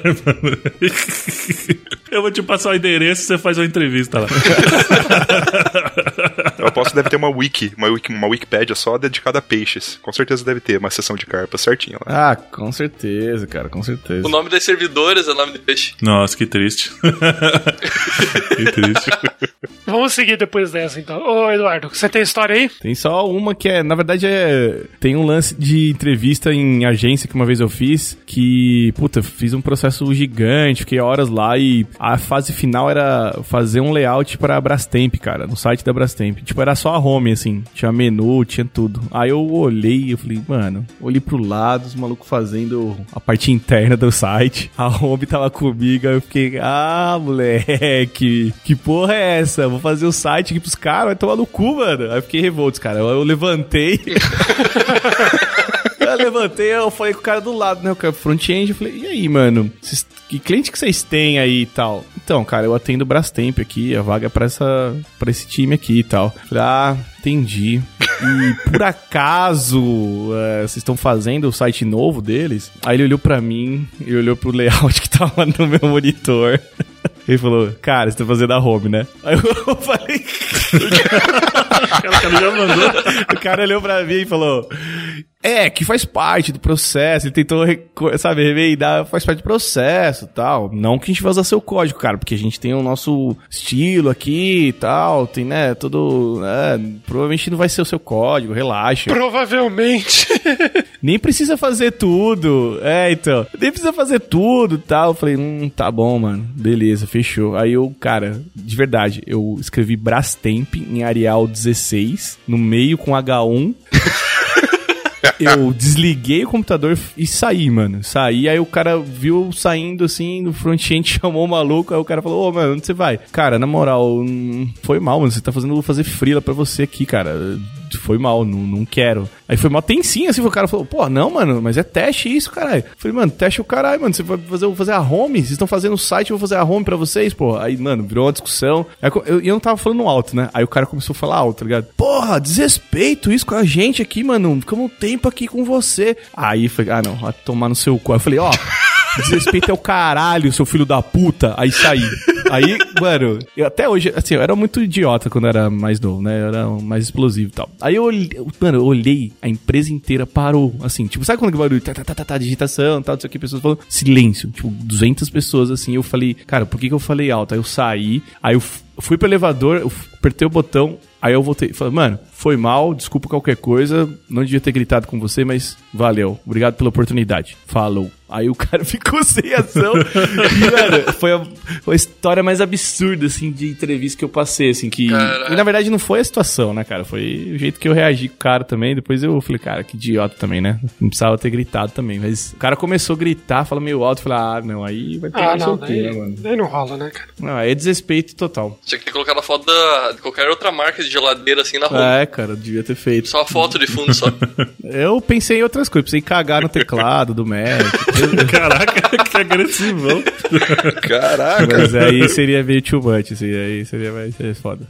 Eu vou te passar o endereço e você faz uma entrevista lá. Eu aposto que deve ter uma wiki, uma, wiki, uma Wikipédia só dedicada a peixes. Com certeza deve ter uma seção de carpa certinho lá. Ah, com certeza, cara, com certeza. O nome das servidoras é o nome de peixe. Nossa, que triste. Que triste. Vamos seguir depois dessa, então. Ô, Eduardo, você tem história aí? Tem só uma que é, na verdade, é. Tem um lance de entrevista em agência que uma vez eu fiz, que, puta, fiz um processo gigante, fiquei horas lá e a fase final era fazer um layout pra Brastemp, cara, no site da Brastemp. Tipo, era só a home, assim, tinha menu, tinha tudo. Aí eu olhei, eu falei, mano, olhei pro lado, os malucos fazendo a parte interna do site, a home tava comigo, aí eu fiquei, ah, moleque, que porra é essa? Vou fazer o site aqui pros caras, vai tomar no cu, mano. Aí eu fiquei revolto, cara. Eu, eu levantei. eu levantei, eu falei com o cara do lado, né? O cara front-end, eu falei, e aí, mano? Vocês, que cliente que vocês têm aí e tal? Então, cara, eu atendo o Brastemp aqui, a vaga é pra, essa, pra esse time aqui e tal. Eu falei, ah, entendi. E por acaso é, vocês estão fazendo o site novo deles? Aí ele olhou pra mim, ele olhou pro layout que tava no meu monitor. Ele falou, cara, você tá fazendo a home, né? Aí eu falei... o cara já mandou. O cara olhou pra mim e falou... É, que faz parte do processo. Ele tentou, sabe, remendar, faz parte do processo e tal. Não que a gente vai usar seu código, cara, porque a gente tem o nosso estilo aqui e tal. Tem, né, todo... Né, provavelmente não vai ser o seu código, relaxa. Provavelmente. Nem precisa fazer tudo. É, então. Nem precisa fazer tudo e tal. Eu falei, hum, tá bom, mano. Beleza, fechou. Aí eu, cara, de verdade, eu escrevi Brastemp em Arial dezesseis, no meio com agá um. Eu desliguei o computador e saí, mano. Saí, aí o cara viu saindo assim no front-end, chamou o maluco, aí o cara falou, ô, mano, onde você vai? Cara, na moral, foi mal, mano. Você tá fazendo, eu vou fazer freela pra você aqui, cara. Foi mal, não, não quero. Aí foi mal, tem sim, assim, o cara falou, pô, não, mano, mas é teste isso, caralho. Falei, mano, teste o caralho, mano, você vai fazer, eu vou fazer a home, vocês estão fazendo o site, eu vou fazer a home pra vocês, pô. Aí, mano, virou uma discussão. Aí, eu, eu não tava falando alto, né? Aí o cara começou a falar alto, tá ligado? Porra, desrespeito isso com a gente aqui, mano, ficamos um tempo aqui com você. Aí foi, ah, não, vai tomar no seu cu. Aí eu falei, ó... Desrespeito é o caralho, seu filho da puta. Aí saí. Aí, mano, eu até hoje, assim, eu era muito idiota quando eu era mais novo, né? Eu era mais explosivo e tal. Aí eu olhei, mano, eu olhei, a empresa inteira parou, assim, tipo, sabe quando que barulho? Tá, tá, tá, tá, tá, digitação, tal, não sei o que, pessoas falando, silêncio, tipo, duzentas pessoas, assim. Eu falei, cara, por que que eu falei alto? Aí eu saí, aí eu fui pro elevador, eu apertei o botão, aí eu voltei, falei, mano, foi mal, desculpa qualquer coisa, não devia ter gritado com você, mas valeu, obrigado pela oportunidade, falou. Aí o cara ficou sem ação e, mano, foi a, foi a história mais absurda, assim, de entrevista que eu passei, assim, que... E, na verdade, não foi a situação, né, cara, foi o jeito que eu reagi com o cara também, depois eu falei, cara, que idiota também, né, não precisava ter gritado também, mas o cara começou a gritar, falou meio alto, falei, ah, não, aí vai ter ah, que não, soltar, né, mano. Daí não rola, né, cara? Não, aí é desrespeito total. Tinha que ter colocado a foto da, de qualquer outra marca de geladeira, assim, na rua. É, cara, devia ter feito. Só a foto de fundo, só. Eu pensei em outras coisas, pensei em cagar no teclado do Mac. Caraca, que agressivão. Caraca. Mas aí seria meio too much, assim, aí seria mais seria foda.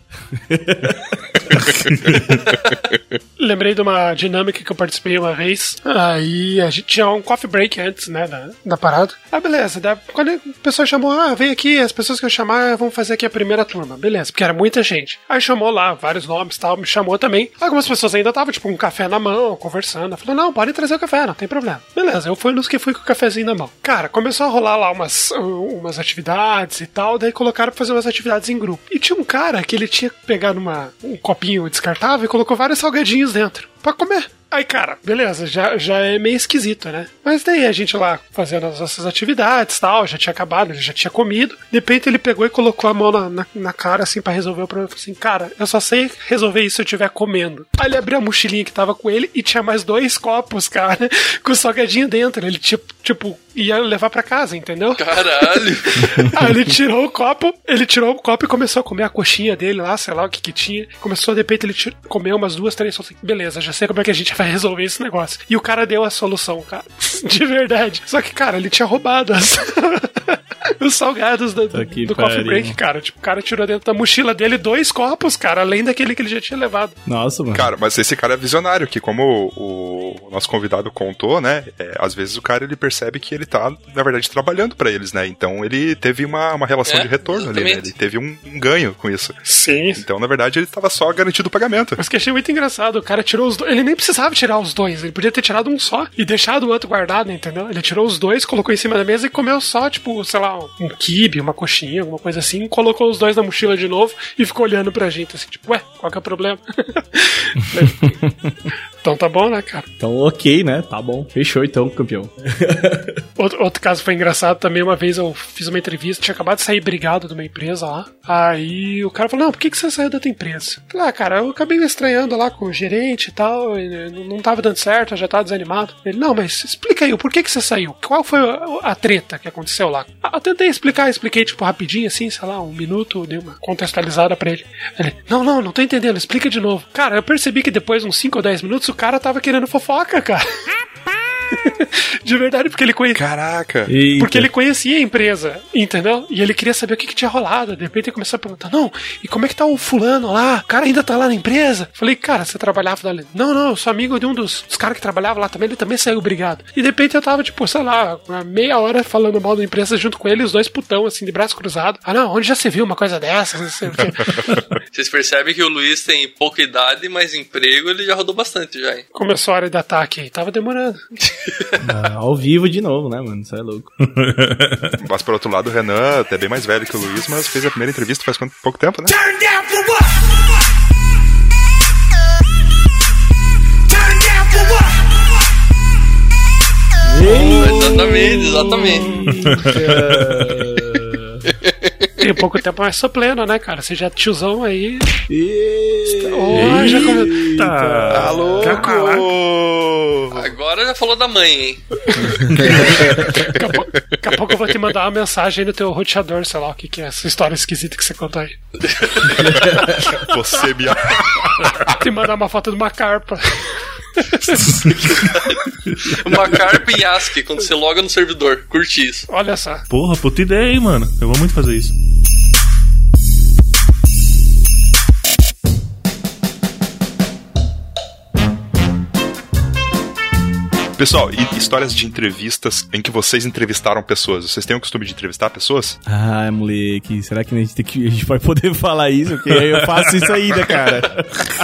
Lembrei de uma dinâmica que eu participei uma vez. Aí a gente tinha um coffee break antes, né, da, da parada. Ah, beleza. Da, quando a pessoa chamou, ah, vem aqui, as pessoas que eu chamar vão fazer aqui a primeira turma. Beleza, porque era muita gente. Aí chamou lá, vários nomes e tal, me chamou também. Algumas pessoas ainda estavam, tipo, com um café na mão, conversando. Eu falei, não, pode trazer o café, não tem problema. Beleza, eu fui nos que fui com o cafezinho na mão. Cara, começou a rolar lá umas, umas atividades e tal, daí colocaram pra fazer umas atividades em grupo. E tinha um cara que ele tinha pegado uma, um copinho descartável e colocou vários salgadinhos dentro pra comer. Aí, cara, beleza, já, já é meio esquisito, né? Mas daí a gente lá fazendo as nossas atividades e tal, já tinha acabado, já tinha comido. De repente ele pegou e colocou a mão na, na, na cara, assim, pra resolver o problema. Falei assim, cara, eu só sei resolver isso se eu estiver comendo. Aí ele abriu a mochilinha que tava com ele e tinha mais dois copos, cara, com salgadinho dentro. Ele, tipo, tipo ia levar pra casa, entendeu? Caralho! Aí ele tirou o copo, ele tirou o copo e começou a comer a coxinha dele lá, sei lá o que que tinha. Começou, de repente, ele tirou, comeu umas duas, três, assim, beleza, já sei como é que a gente vai resolver esse negócio. E o cara deu a solução, cara. De verdade. Só que, cara, ele tinha roubado as... Os salgados do, do, Que do coffee pariu. break, cara. Tipo, o cara tirou dentro da mochila dele dois copos, cara, além daquele que ele já tinha levado. Nossa, mano. Cara, mas esse cara é visionário, que como o, o nosso convidado contou, né, é, às vezes o cara ele percebe que ele tá, na verdade, trabalhando pra eles, né, então ele teve uma, uma relação É, de retorno ali, né, exatamente. ele teve um, um ganho com isso. Sim. Então, na verdade, ele tava só garantido o pagamento. Mas que achei muito engraçado, o cara tirou os dois. Ele nem precisava tirar os dois, ele podia ter tirado um só e deixado o outro guardado, entendeu? Ele tirou os dois, colocou em cima da mesa e comeu só, tipo, sei lá, um quibe, uma coxinha, alguma coisa assim, colocou os dois na mochila de novo e ficou olhando pra gente assim, tipo, ué, qual que é o problema? Então tá bom, né, cara? Então, ok, né? Tá bom. Fechou então, campeão. Outro, outro caso foi engraçado também, uma vez eu fiz uma entrevista, tinha acabado de sair brigado de uma empresa lá. Aí o cara falou, não, por que, que você saiu da tua empresa? Eu falei, ah, cara, eu acabei me estranhando lá com o gerente e tal, e não, não tava dando certo, eu já tava desanimado. Ele, não, mas explica aí, por que que você saiu? Qual foi a, a treta que aconteceu lá? Ah, eu tentei explicar, expliquei tipo rapidinho assim, sei lá, um minuto, dei uma contextualizada pra ele. Ele, não, não, não tô entendendo, explica de novo. Cara, eu percebi que depois de uns cinco ou dez minutos o cara tava querendo fofoca, cara. De verdade, porque ele conhecia. Caraca! Eita. Porque ele conhecia a empresa, entendeu? E ele queria saber o que, que tinha rolado. De repente ele começou a perguntar: não, e como é que tá o fulano lá? O cara ainda tá lá na empresa? Falei, cara, você trabalhava lá? Não, não, eu sou amigo de um dos, dos caras que trabalhava lá também, ele também saiu brigado. E de repente eu tava, tipo, sei lá, uma meia hora falando mal da empresa junto com ele, os dois putão, assim, de braço cruzado. Ah, não, onde já se viu uma coisa dessa? Não sei o quê. Vocês percebem que o Luiz tem pouca idade, mas emprego ele já rodou bastante já, hein? Começou a hora de ataque aí, tava demorando. Ah, ao vivo de novo, né, mano? Isso é louco. Mas por outro lado, o Renan é bem mais velho que o Luiz, mas fez a primeira entrevista faz quanto, pouco tempo, né? Turn down for what? Turn down for what? Exatamente, exatamente. Tem pouco tempo, mas sou pleno, né, cara? Você já é tiozão aí. Eita. Oh, já come... Tá louco! Agora já falou da mãe, hein? Daqui a, pouco, daqui a pouco eu vou te mandar uma mensagem aí no teu roteador, sei lá o que, que é essa história esquisita que você contou aí. Você me... Te mandar uma foto de uma carpa. Uma carpa e ASCII quando você loga no servidor. Curti isso. Olha só. Porra, puta ideia, hein, mano. Eu vou muito fazer isso. Pessoal, e histórias de entrevistas em que vocês entrevistaram pessoas? Vocês têm o costume de entrevistar pessoas? Ah, moleque, será que a gente, tem que a gente vai poder falar isso? Porque eu faço isso ainda, cara.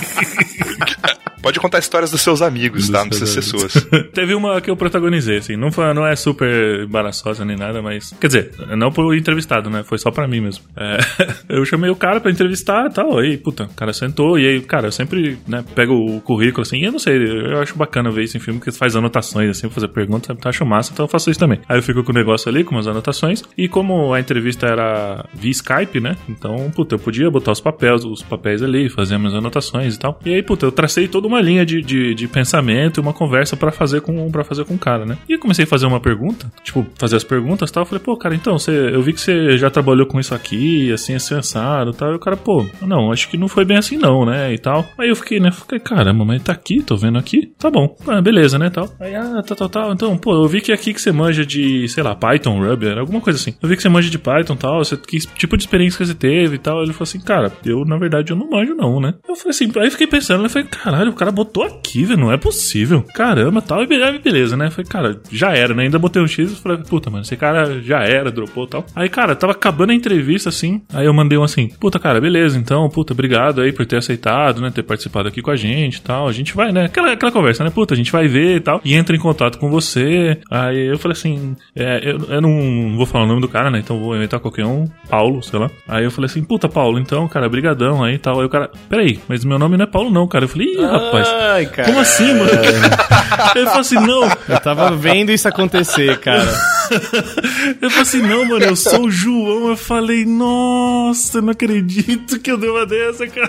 Pode contar histórias dos seus amigos, tá? Não precisa ser suas. Teve uma que eu protagonizei, assim. Não, foi, não é super embaraçosa nem nada, mas... Quer dizer, não pro entrevistado, né? Foi só pra mim mesmo. É, eu chamei o cara pra entrevistar e tal. Aí, puta, o cara sentou. E aí, cara, eu sempre, né, pego o currículo, assim. E eu não sei, eu acho bacana ver isso em filme, que faz anotações, assim, pra fazer perguntas. Então, acho massa, então eu faço isso também. Aí eu fico com o negócio ali, com umas anotações. E como a entrevista era via Skype, né? Então, puta, eu podia botar os papéis, os papéis ali, fazer minhas anotações e tal. E aí, puta, eu tracei toda uma linha de, de, de pensamento e uma conversa pra fazer com pra fazer com o cara, né? E eu comecei a fazer uma pergunta, tipo, fazer as perguntas e tal. Eu falei, pô, cara, então, você, eu vi que você já trabalhou com isso aqui, assim, assim, assado e tal. E o cara, pô, não, acho que não foi bem assim não, né? E tal. Aí eu fiquei, né? Fiquei, caramba, mas tá aqui, tô vendo aqui. Tá bom, ah, beleza, né? Tal. Aí, ah, tal, tal, tal. Então, pô, eu vi que aqui que você manja de, sei lá, Python, Ruby, alguma coisa assim. Eu vi que você manja de Python e tal. Você, que tipo de experiência que você teve e tal. Ele falou assim, cara, eu, na verdade, eu não manjo não, né? Eu falei assim, aí eu fiquei pensando, eu falei, caralho, o cara botou aqui, velho, não é possível. Caramba, tal, e beleza, beleza, né? Eu falei, cara, já era, né? Ainda botei um X e falei, puta, mano, esse cara já era, dropou e tal. Aí, cara, tava acabando a entrevista, assim, aí eu mandei um assim, puta, cara, beleza, então, puta, obrigado aí por ter aceitado, né? Ter participado aqui com a gente e tal. A gente vai, né? Aquela, aquela conversa, né? Puta, a gente vai ver e tal. E entra em contato com você. Aí eu falei assim, é, eu, eu não vou falar o nome do cara, né? Então vou inventar qualquer um, Paulo, sei lá. Aí eu falei assim, puta, Paulo, então, cara, brigadão aí e tal. Aí o cara, peraí, mas meu nome não é Paulo não, cara. Eu falei, ih, rapaz, Ai, cara. como assim, mano? Ele falou assim, não. Eu tava vendo isso acontecer, cara. Eu falei assim, não, mano, eu sou o João. Eu falei, nossa, eu não acredito que eu dei uma dessa, cara.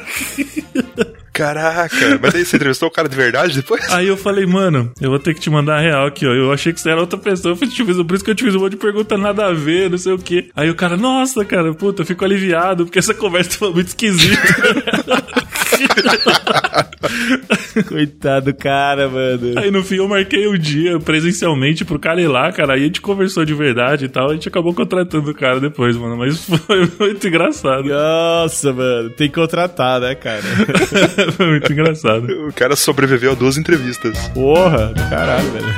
Caraca, mas aí você entrevistou o cara de verdade depois? Aí eu falei, mano, eu vou ter que te mandar a real aqui, ó. Eu achei que você era outra pessoa. Eu fiz, por isso que eu te fiz um monte de pergunta nada a ver, não sei o quê. Aí o cara, nossa, cara, puta, eu fico aliviado, porque essa conversa foi muito esquisita. Coitado do cara, mano. Aí no fim eu marquei um dia presencialmente pro cara ir lá, cara. Aí a gente conversou de verdade e tal. A gente acabou contratando o cara depois, mano. Mas foi muito engraçado. Nossa, mano. Tem que contratar, né, cara? Foi muito engraçado. O cara sobreviveu a duas entrevistas. Porra, do caralho, velho.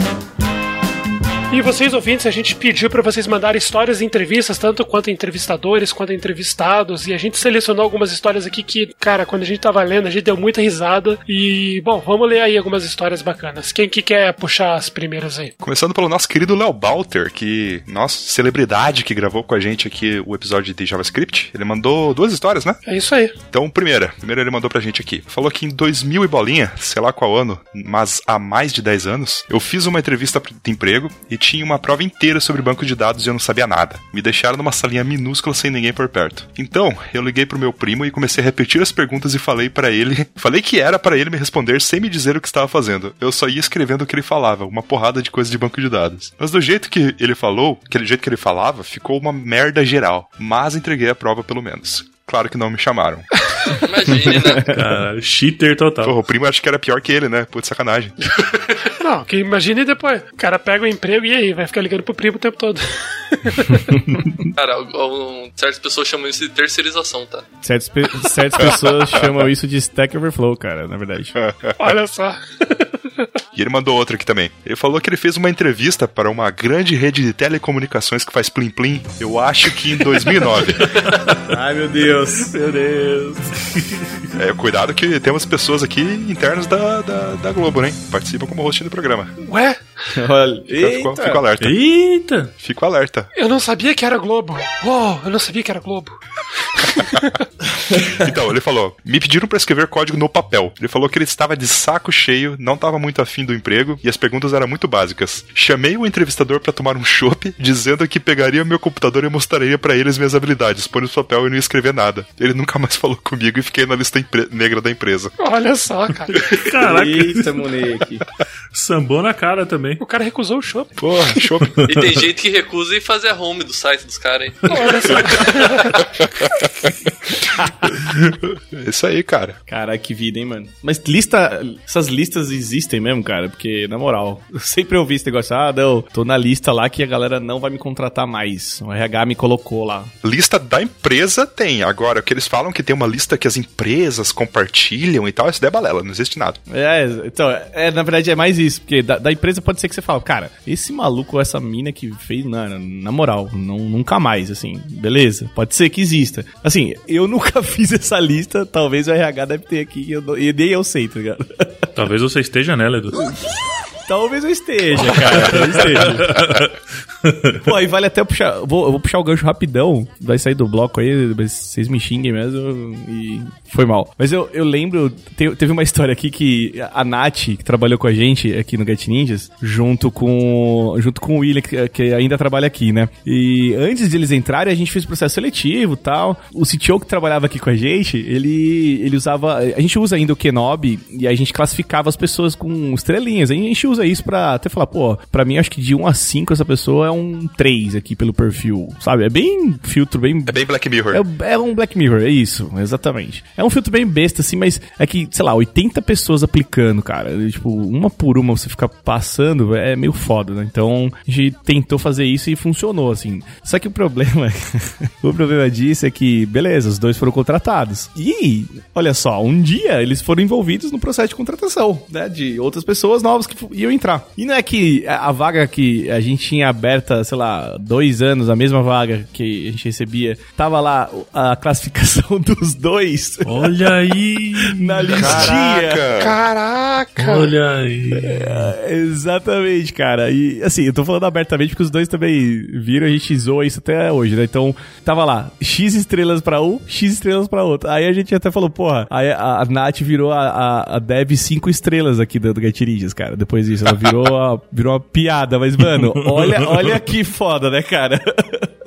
E vocês, ouvintes, a gente pediu pra vocês mandarem histórias e entrevistas, tanto quanto entrevistadores, quanto entrevistados, e a gente selecionou algumas histórias aqui que, cara, quando a gente tava lendo, a gente deu muita risada, e, bom, vamos ler aí algumas histórias bacanas. Quem que quer puxar as primeiras aí? Começando pelo nosso querido Léo Balter, que, nossa, celebridade que gravou com a gente aqui o episódio de JavaScript. Ele mandou duas histórias, né? É isso aí. Então, primeira, primeiro ele mandou pra gente aqui. Falou que em dois mil e bolinha, sei lá qual ano, mas há mais de dez anos, eu fiz uma entrevista de emprego e tinha uma prova inteira sobre banco de dados e eu não sabia nada. Me deixaram numa salinha minúscula sem ninguém por perto. Então, eu liguei pro meu primo e comecei a repetir as perguntas e falei pra ele, falei que era pra ele me responder sem me dizer o que estava fazendo. Eu só ia escrevendo o que ele falava, uma porrada de coisa de banco de dados. Mas do jeito que ele falou, aquele jeito que ele falava, ficou uma merda geral. Mas entreguei a prova pelo menos. Claro que não me chamaram. Imagine, né? Ah, cheater total. Porra, o primo acho que era pior que ele, né? Putz, sacanagem. Não, que imagine depois. O cara pega o emprego e aí, vai ficar ligando pro primo o tempo todo. Cara, um, certas pessoas chamam isso de terceirização, tá? Certas, pe- certas pessoas chamam isso de Stack Overflow, cara, na verdade. Olha só. E ele mandou outra aqui também. Ele falou que ele fez uma entrevista para uma grande rede de telecomunicações que faz plim plim, eu acho que em dois mil e nove. Ai, meu Deus. Meu Deus. É, cuidado que temos pessoas aqui internas da, da, da Globo, né? Participam como host do programa. Ué? Olha. Fico, fico alerta. Eita! Fico alerta. Eu não sabia que era Globo. Oh, eu não sabia que era Globo. Então, ele falou, me pediram pra escrever código no papel. Ele falou que ele estava de saco cheio, não estava muito afim do emprego e as perguntas eram muito básicas. Chamei o entrevistador pra tomar um chopp, dizendo que pegaria meu computador e mostraria pra eles minhas habilidades. Pôr no papel e não ia escrever nada. Ele nunca mais falou comigo e fiquei na lista impre- negra da empresa. Olha só, cara. Caraca, Eita, moleque. sambou na cara também. O cara recusou o show. Porra, chopp. E tem gente que recusa e fazer a home do site dos caras, hein? Olha só. É isso aí, cara. Caraca, que vida, hein, mano. Mas lista, essas listas existem mesmo, cara, porque, na moral, eu sempre ouvi esse negócio, ah, não, tô na lista lá que a galera não vai me contratar mais. O R H me colocou lá. Lista da empresa tem. Agora, o que eles falam que tem uma lista que as empresas compartilham e tal, isso daí é balela, não existe nada. É, então, é, na verdade é mais isso, porque da, da empresa pode ser que você fale, cara, esse maluco ou essa mina que fez, na, na moral, não, nunca mais, assim, beleza? Pode ser que exista. Assim, eu nunca fiz essa lista, talvez o R H deve ter aqui, eu, não- e nem eu sei, tá ligado? Talvez você esteja nela, Edu. Talvez eu esteja, cara. Talvez eu esteja. Pô, aí vale até puxar. Eu vou, eu vou puxar o gancho rapidão. Vai sair do bloco aí, mas vocês me xinguem mesmo. E foi mal. Mas eu, eu lembro. Te, teve uma história aqui que a Nath, que trabalhou com a gente aqui no Get Ninjas, junto com, junto com o William, que, que ainda trabalha aqui, né? E antes de eles entrarem, a gente fez processo seletivo e tal. O C T O que trabalhava aqui com a gente, ele, ele usava. A gente usa ainda o Kenobi e aí a gente classificava as pessoas com estrelinhas. A gente usa isso pra até falar, pô, pra mim acho que de um a cinco essa pessoa é um três aqui pelo perfil, sabe? É bem filtro, bem... É bem Black Mirror. É, é um Black Mirror, é isso, exatamente. É um filtro bem besta, assim, mas é que, sei lá, oitenta pessoas aplicando, cara. E, tipo, uma por uma você ficar passando, é meio foda, né? Então, a gente tentou fazer isso e funcionou, assim. Só que o problema, o problema disso é que, beleza, os dois foram contratados. E, olha só, um dia eles foram envolvidos no processo de contratação, né? De outras pessoas novas que iam entrar. E não é que a, a vaga que a gente tinha aberta, sei lá, dois anos, a mesma vaga que a gente recebia, tava lá a classificação dos dois Olha aí! na listinha. Caraca! Caraca. Olha aí! É, exatamente, cara. E assim, eu tô falando abertamente porque os dois também viram, a gente zoa isso até hoje, né? Então, tava lá, X estrelas pra um, X estrelas pra outro. Aí a gente até falou, porra, aí a, a Nath virou a, a, a Dev cinco estrelas aqui do, do Get Ninjas, cara. Depois disso, ela virou, a, virou uma piada, mas, mano, olha, olha que foda, né, cara?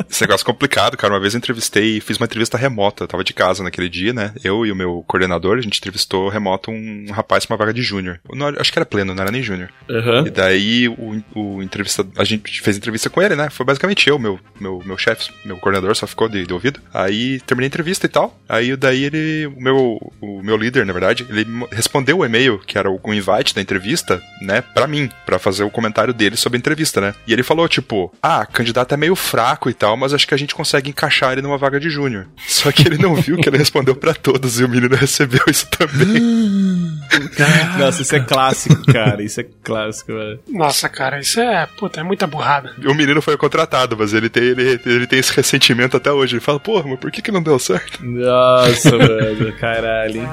Esse negócio é complicado, cara. Uma vez eu entrevistei, fiz uma entrevista remota. Eu tava de casa naquele dia, né? Eu e o meu coordenador, a gente entrevistou remoto um rapaz pra uma vaga de júnior. Acho que era pleno, não era nem júnior. Uhum. E daí o, o entrevista, a gente fez entrevista com ele, né? Foi basicamente eu, meu, meu, meu chefe, meu coordenador, só ficou de, de ouvido. Aí terminei a entrevista e tal. Aí daí ele, o meu, o meu líder, na verdade, ele respondeu o e-mail, que era o, o invite da entrevista, né? Pra mim, pra fazer o comentário dele sobre a entrevista, né? E ele falou, tipo, ah, candidato é meio fraco e tal, mas acho que a gente consegue encaixar ele numa vaga de júnior. Só que ele não viu que ele respondeu pra todos e o menino recebeu isso também. Nossa, isso é clássico, cara. Isso é clássico, velho. Nossa, cara, isso é, puta, é muita burrada. O menino foi contratado, mas ele tem, ele, ele tem esse ressentimento até hoje. Ele fala, porra, mas por que que não deu certo? Nossa, velho, caralho.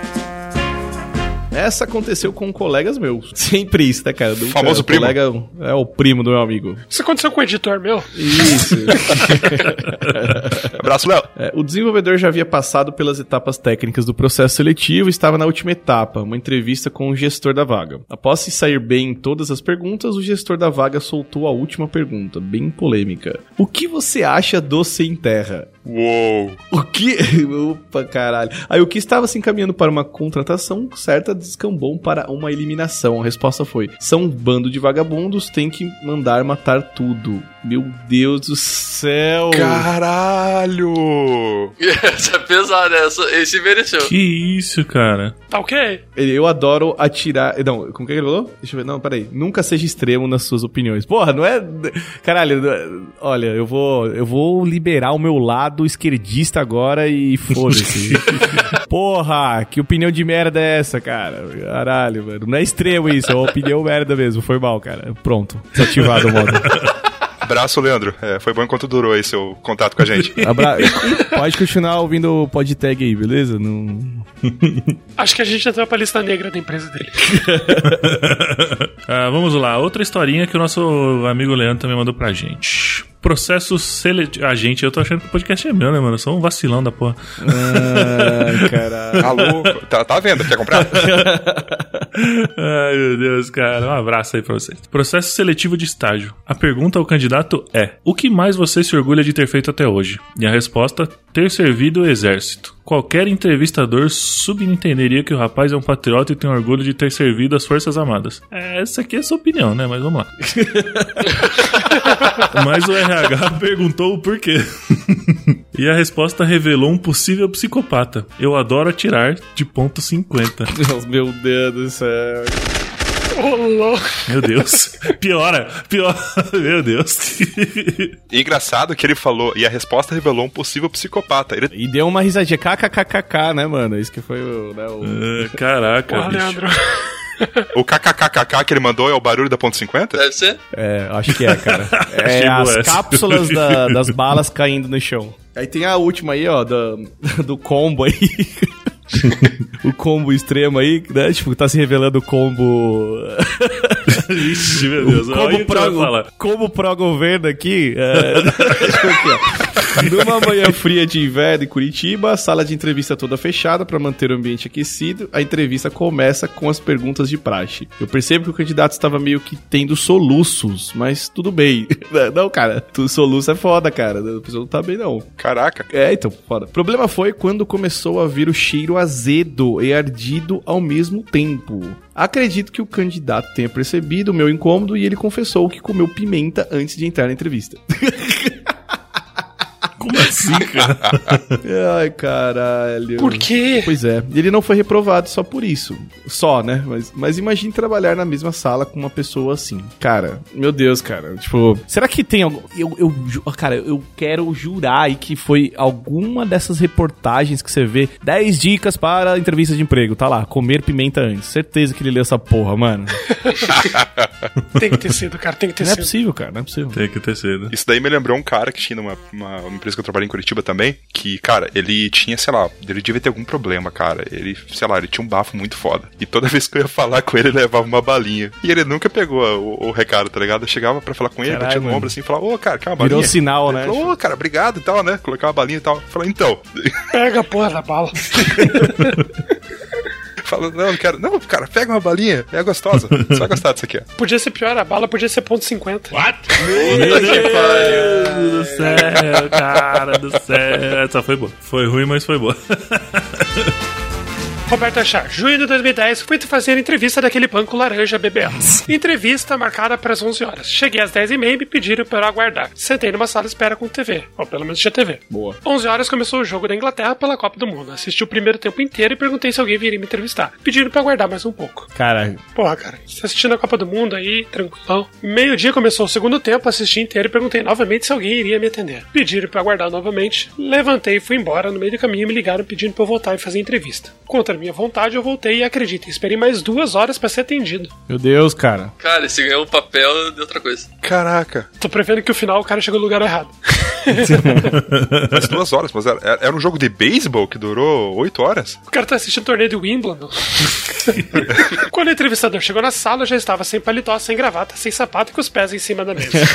Essa aconteceu com colegas meus. Sempre isso, né, cara? Do famoso primo. Colega é o primo do meu amigo. Isso aconteceu com o editor meu? Isso. Abraço, Léo. É, o desenvolvedor já havia passado pelas etapas técnicas do processo seletivo e estava na última etapa, uma entrevista com o gestor da vaga. Após se sair bem em todas as perguntas, o gestor da vaga soltou a última pergunta, bem polêmica. O que você acha do Sem Terra? Uou. O que... Opa, caralho. Aí o que estava se encaminhando para uma contratação certa descambou para uma eliminação. A resposta foi: são um bando de vagabundos, tem que mandar matar tudo. Meu Deus do céu. Caralho. Essa é pesada, essa, esse mereceu. Que isso, cara? Tá ok? Eu adoro atirar... Não, como que ele falou? Deixa eu ver. Não, peraí. Nunca seja extremo nas suas opiniões. Porra, não é... Caralho, não é... olha, eu vou, eu vou liberar o meu lado esquerdista agora e foda-se. Porra, que opinião de merda é essa, cara? Caralho, mano. Não é extremo isso, é uma opinião merda mesmo. Foi mal, cara. Pronto. Desativado o modo. Abraço, Leandro. É, foi bom enquanto durou aí seu contato com a gente. Abra... Pode continuar ouvindo o podtag aí, beleza? Não... Acho que a gente entrou pra lista negra da empresa dele. ah, vamos lá. Outra historinha que o nosso amigo Leandro também mandou pra gente. Processo seletivo. Ah, gente, eu tô achando que o podcast é meu, né, mano? Eu sou um vacilão da porra. Ai, caralho. Alô, tá, tá vendo? Quer comprar? Ai, meu Deus, cara. Um abraço aí pra vocês. Processo seletivo de estágio. A pergunta ao candidato é: o que mais você se orgulha de ter feito até hoje? E a resposta: ter servido o exército. Qualquer entrevistador subentenderia que o rapaz é um patriota e tem orgulho de ter servido as Forças Armadas. É, essa aqui é a sua opinião, né? Mas vamos lá. Mas o R H perguntou o porquê. E a resposta revelou um possível psicopata. Eu adoro atirar de ponto cinquenta. Meu Deus do céu. Ô, louco. Meu Deus. Piora, piora. Meu Deus. E engraçado que ele falou, e a resposta revelou um possível psicopata. Ele... E deu uma risadinha, kkkk, né, mano? Isso que foi o... Né, o... Uh, caraca, Porra, bicho. Leandro. O kkkk que ele mandou é o barulho da ponto cinquenta? Deve ser? É, acho que é, cara. É Achei as boa essa. cápsulas da- das balas caindo no chão. Aí tem a última aí, ó, do, do combo aí. O combo extremo aí, né? Tipo, tá se revelando o combo... Ixi, meu Deus. O Olha o combo que tu vai pro, falar. como pró-governo aqui, é, deixa eu aqui, ó. Numa manhã fria de inverno em Curitiba, a sala de entrevista toda fechada para manter o ambiente aquecido, a entrevista começa com as perguntas de praxe. Eu percebo que o candidato estava meio que tendo soluços, mas tudo bem. Não, cara, tu soluço é foda, cara. A pessoa não tá bem, não. Caraca. É, então, foda. O problema foi quando começou a vir o cheiro azedo e ardido ao mesmo tempo. Acredito que o candidato tenha percebido o meu incômodo e ele confessou que comeu pimenta antes de entrar na entrevista. Como assim, cara? Ai, caralho. Por quê? Pois é, ele não foi reprovado só por isso. Só, né? Mas, mas imagine trabalhar na mesma sala com uma pessoa assim. Cara, meu Deus, cara. Tipo, será que tem algum... Eu, eu, ju- cara, eu quero jurar aí que foi alguma dessas reportagens que você vê. dez dicas para entrevista de emprego. Tá lá, comer pimenta antes. Certeza que ele leu essa porra, mano. Tem que ter sido, cara, tem que ter Não é sido. possível, cara, não é possível. Tem que ter sido. Isso daí me lembrou um cara que tinha numa uma, uma empresa que eu trabalhei em Curitiba também, que, cara, ele tinha, sei lá, ele devia ter algum problema, cara. Ele, sei lá, ele tinha um bafo muito foda. E toda vez que eu ia falar com ele, ele levava uma balinha. E ele nunca pegou o, o recado, tá ligado? Eu chegava pra falar com ele, Caralho, batia no mano. ombro assim e falava, ô, cara, quer uma balinha? Virou sinal, Ele né? falou, ô, cara, obrigado e tal, né? Colocar uma balinha e tal. Eu falei, então... Pega a porra da bala. Fala, não, não quero. Não, cara, pega uma balinha, é gostosa. Você vai gostar disso aqui, ó. Podia ser pior, a bala podia ser ponto cinquenta. What? Meu Deus do céu, cara do céu. Essa foi boa. Foi ruim, mas foi boa. Roberto Achar, junho de dois mil e dez, fui fazer entrevista daquele banco laranja B B L. Entrevista marcada para as onze horas. Cheguei às dez e meia e me pediram para eu aguardar. Sentei numa sala de espera com T V. Ou pelo menos tinha T V. Boa. onze horas começou o jogo da Inglaterra pela Copa do Mundo. Assisti o primeiro tempo inteiro e perguntei se alguém viria me entrevistar. Pediram para aguardar mais um pouco. Cara, Porra, cara, você tá assistindo a Copa do Mundo aí, tranquilão. Meio-dia começou o segundo tempo, assisti inteiro e perguntei novamente se alguém iria me atender. Pediram para aguardar novamente. Levantei e fui embora. No meio do caminho me ligaram pedindo para eu voltar e fazer entrevista. Contra a minha vontade, eu voltei e acreditem, esperei mais duas horas pra ser atendido. meu Deus, cara. Cara, esse ganhou um papel de outra coisa. Caraca. Tô prevendo que no final o cara chegou no lugar errado. Mas duas horas, mas era, era um jogo de beisebol que durou oito horas? O cara tá assistindo o torneio de Wimbledon. Quando o entrevistador chegou na sala, eu já estava sem paletó, sem gravata, sem sapato e com os pés em cima da mesa.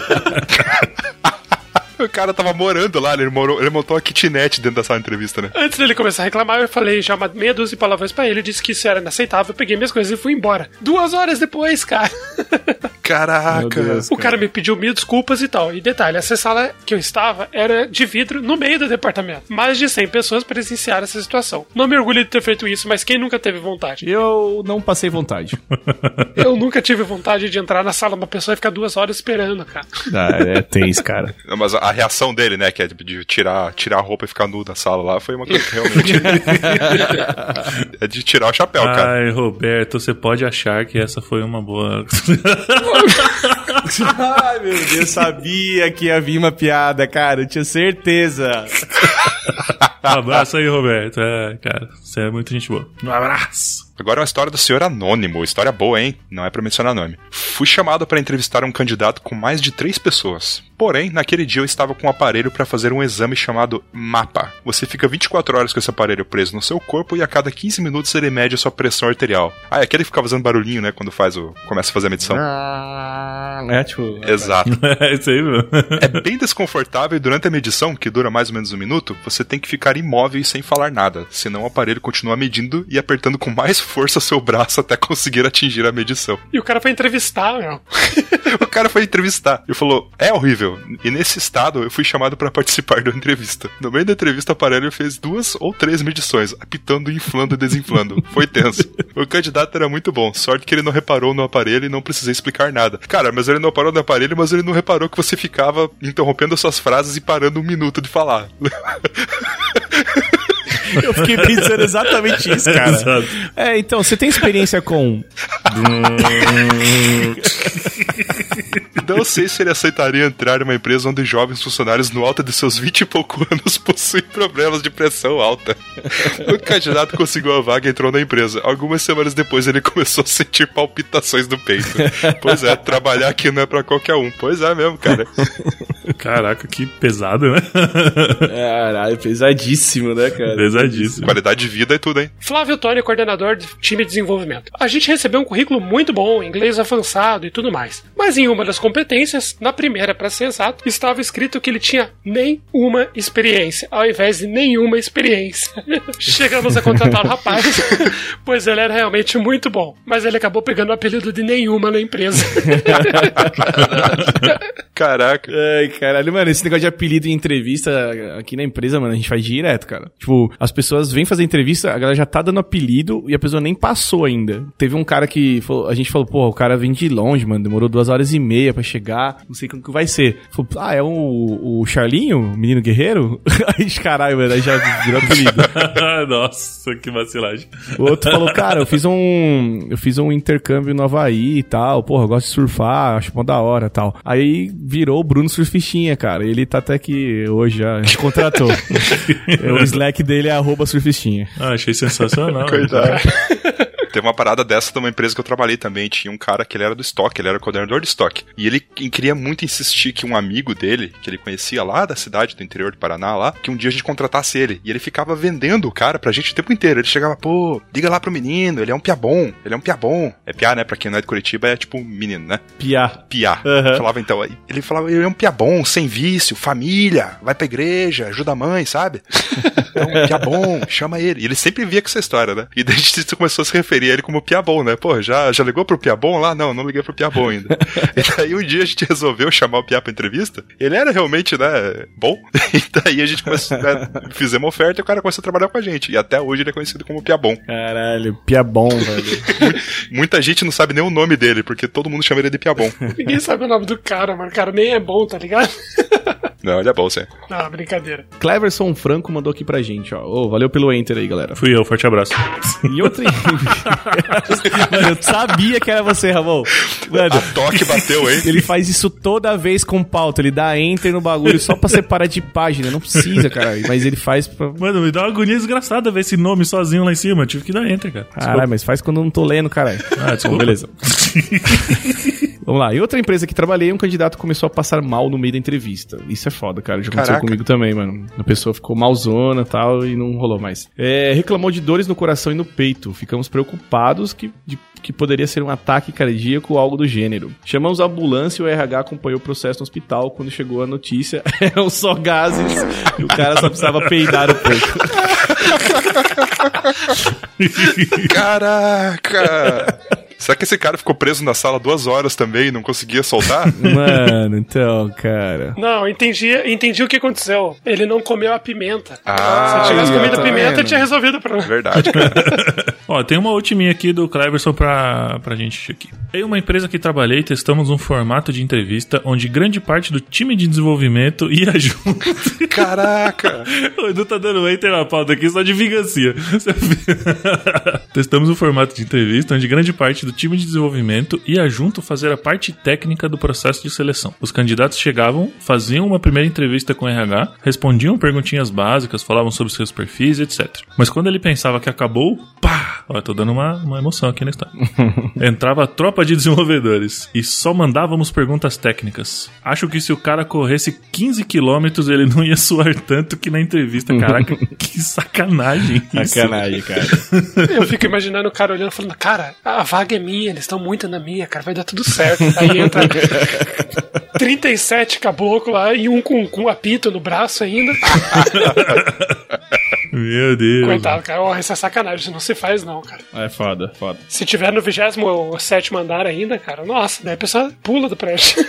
O cara tava morando lá, ele, morou, ele montou uma kitnet dentro da sala de entrevista, né? Antes dele começar a reclamar, eu falei já uma meia dúzia de palavrões pra ele, disse que isso era inaceitável, eu peguei minhas coisas e fui embora. Duas horas depois, cara. Caraca. Meu Deus. O cara me pediu mil desculpas e tal. E detalhe, essa sala que eu estava era de vidro no meio do departamento. Mais de cem pessoas presenciaram essa situação. Não me orgulho de ter feito isso, mas quem nunca teve vontade? Eu não passei vontade. Eu nunca tive vontade de entrar na sala de uma pessoa e ficar duas horas esperando, cara. Ah, é tenso, cara. Não, mas a reação dele, né, que é de tirar, tirar a roupa e ficar nu na sala lá, foi uma coisa que realmente... é de tirar o chapéu, cara. Ai, Roberto, você pode achar que essa foi uma boa... Ai, meu Deus, sabia que ia vir uma piada, cara. Eu tinha certeza. Um abraço aí, Roberto. É, cara, você é muito gente boa. Um abraço. Agora é uma história do senhor Anônimo. História boa, hein? Não é pra mencionar nome. Fui chamado para entrevistar um candidato com mais de três pessoas. Porém, naquele dia eu estava com um aparelho para fazer um exame chamado MAPA. Você fica vinte e quatro horas com esse aparelho preso no seu corpo e a cada quinze minutos ele mede a sua pressão arterial. Ah, é aquele que fica fazendo barulhinho, né? Quando faz o... começa a fazer a medição. É, tipo... Exato. É isso aí, meu. É bem desconfortável e durante a medição, que dura mais ou menos um minuto, você tem que ficar imóvel e sem falar nada. Senão o aparelho continua medindo e apertando com mais força seu braço até conseguir atingir a medição. E o cara foi entrevistar, meu. O cara foi entrevistar e falou, é horrível. E nesse estado eu fui chamado para participar da entrevista. No meio da entrevista o aparelho fez duas ou três medições, apitando, inflando e desinflando. Foi tenso. O candidato era muito bom, sorte que ele não reparou no aparelho e não precisei explicar nada. Cara, mas ele não parou no aparelho, mas ele não reparou que você ficava interrompendo as suas frases e parando um minuto de falar. Eu fiquei pensando exatamente isso, cara. Exato. É, então, você tem experiência com... Não sei se ele aceitaria entrar em uma empresa onde jovens funcionários no alto de seus vinte e pouco anos possuem problemas de pressão alta. O candidato conseguiu a vaga e entrou na empresa. Algumas semanas depois ele começou a sentir palpitações no peito. Pois é, trabalhar aqui não é pra qualquer um. Pois é mesmo, cara. Caraca, que pesado, né? Caralho, pesadíssimo, né, cara? Pesadíssimo. Qualidade de vida é tudo, hein? Flávio Tony, coordenador de time de desenvolvimento. A gente recebeu um currículo muito bom, inglês avançado e tudo mais. Mas em uma das competências, na primeira pra ser exato, estava escrito que ele tinha nenhuma experiência, ao invés de nenhuma experiência. Chegamos a contratar o rapaz, pois ele era realmente muito bom. Mas ele acabou pegando o apelido de nenhuma na empresa. Caraca. Ai, caralho, mano, esse negócio de apelido em entrevista aqui na empresa, mano, a gente faz direto, cara. Tipo, as pessoas vêm fazer entrevista, a galera já tá dando apelido e a pessoa nem passou ainda. Teve um cara que falou, a gente falou, pô, o cara vem de longe, mano, demorou duas horas e meia pra chegar, não sei como que vai ser. Falou, ah, é o, o Charlinho, o menino guerreiro? Aí, caralho, mano, aí já virou apelido. Nossa, que vacilagem. O outro falou, cara, eu fiz um eu fiz um intercâmbio no Havaí e tal, porra, eu gosto de surfar, acho mó da hora e tal. Aí virou o Bruno Surfistinha, cara, ele tá até aqui hoje já, a gente contratou. O Slack dele é arroba surfistinha. Ah, achei sensacional. Coitado. Teve uma parada dessa de uma empresa que eu trabalhei também. Tinha um cara que ele era do estoque, ele era coordenador de estoque. E ele queria muito insistir que um amigo dele, que ele conhecia lá da cidade do interior do Paraná, lá, que um dia a gente contratasse ele. E ele ficava vendendo o cara pra gente o tempo inteiro. Ele chegava, pô, liga lá pro menino, ele é um piá bom, ele é um piá bom. É piá, né? Pra quem não é de Curitiba, é tipo menino, né? Piá. Piá. Uhum. Falava então, ele falava, ele é um piá bom, sem vício, família, vai pra igreja, ajuda a mãe, sabe? Então, piá bom, chama ele. E ele sempre via com essa história, né? E daí a gente começou a se referir a ele como piá bom, né? Pô, já, já ligou pro piá bom lá? Não, não liguei pro piá bom ainda. E daí um dia a gente resolveu chamar o piá pra entrevista. Ele era realmente, né, bom. E daí a gente começou, né, fizemos uma oferta e o cara começou a trabalhar com a gente. E até hoje ele é conhecido como piá bom. Caralho, piá bom, velho. Muita gente não sabe nem o nome dele, porque todo mundo chama ele de piá bom. Ninguém sabe o nome do cara, mano. O cara nem é bom, tá ligado? Não, ele é bom, sim. Não, brincadeira. Cleverson Franco mandou aqui pra gente, ó. Ô, valeu pelo enter aí, galera. Fui eu, forte abraço. E outra... Mano, eu sabia que era você, Ramon. Mano, A toque bateu, hein? ele faz isso toda vez com pauta. Ele dá enter no bagulho só pra separar de página. Não precisa, cara. Mas ele faz pra... Mano, me dá uma agonia desgraçada ver esse nome sozinho lá em cima. Eu tive que dar enter, cara. Caralho, mas faz quando eu não tô lendo, caralho. Ah, desculpa. Beleza. Vamos lá. E outra empresa que trabalhei, um candidato começou a passar mal no meio da entrevista. Isso é foda, cara. Já aconteceu Caraca. comigo também, mano. A pessoa ficou malzona e tal e não rolou mais. É, reclamou de dores no coração e no peito. Ficamos preocupados que, de, que poderia ser um ataque cardíaco ou algo do gênero. Chamamos a ambulância e o R H acompanhou o processo no hospital. Quando chegou a notícia, eram só gases e o cara só precisava peidar um pouco. Caraca! Será que esse cara ficou preso na sala duas horas também e não conseguia soltar? Mano, então, cara... Não, entendi, entendi o que aconteceu. Ele não comeu a pimenta. Ah, Se tivesse aí, ó, comido tá pimenta, vendo? tinha resolvido o problema. Verdade, cara. Ó, tem uma ultiminha aqui do Cleverson pra, pra gente aqui. Em uma empresa que trabalhei, testamos um formato de entrevista onde grande parte do time de desenvolvimento ia junto. Caraca! O Edu tá dando enter na pauta aqui só de vingancinha. Testamos um formato de entrevista onde grande parte do time de desenvolvimento ia junto fazer a parte técnica do processo de seleção. Os candidatos chegavam, faziam uma primeira entrevista com o R H, respondiam perguntinhas básicas, falavam sobre seus perfis, etcétera. Mas quando ele pensava que acabou, pá! Ó, tô dando uma, uma emoção aqui na história. Entrava a tropa de desenvolvedores e só mandávamos perguntas técnicas. Acho que se o cara corresse quinze quilômetros, ele não ia suar tanto que na entrevista. Caraca, que sacanagem isso. Sacanagem, cara. Eu fico imaginando o cara olhando e falando, cara, a vaga é minha, eles estão muito na minha, cara, vai dar tudo certo. Aí entra trinta e sete caboclo lá e um com, com apito no braço ainda. Meu Deus. Coitado, cara, oh, isso é sacanagem, isso não se faz não, cara. É foda, foda. Se tiver no vigésimo sétimo andar ainda, cara, nossa, daí a pessoa pula do prédio.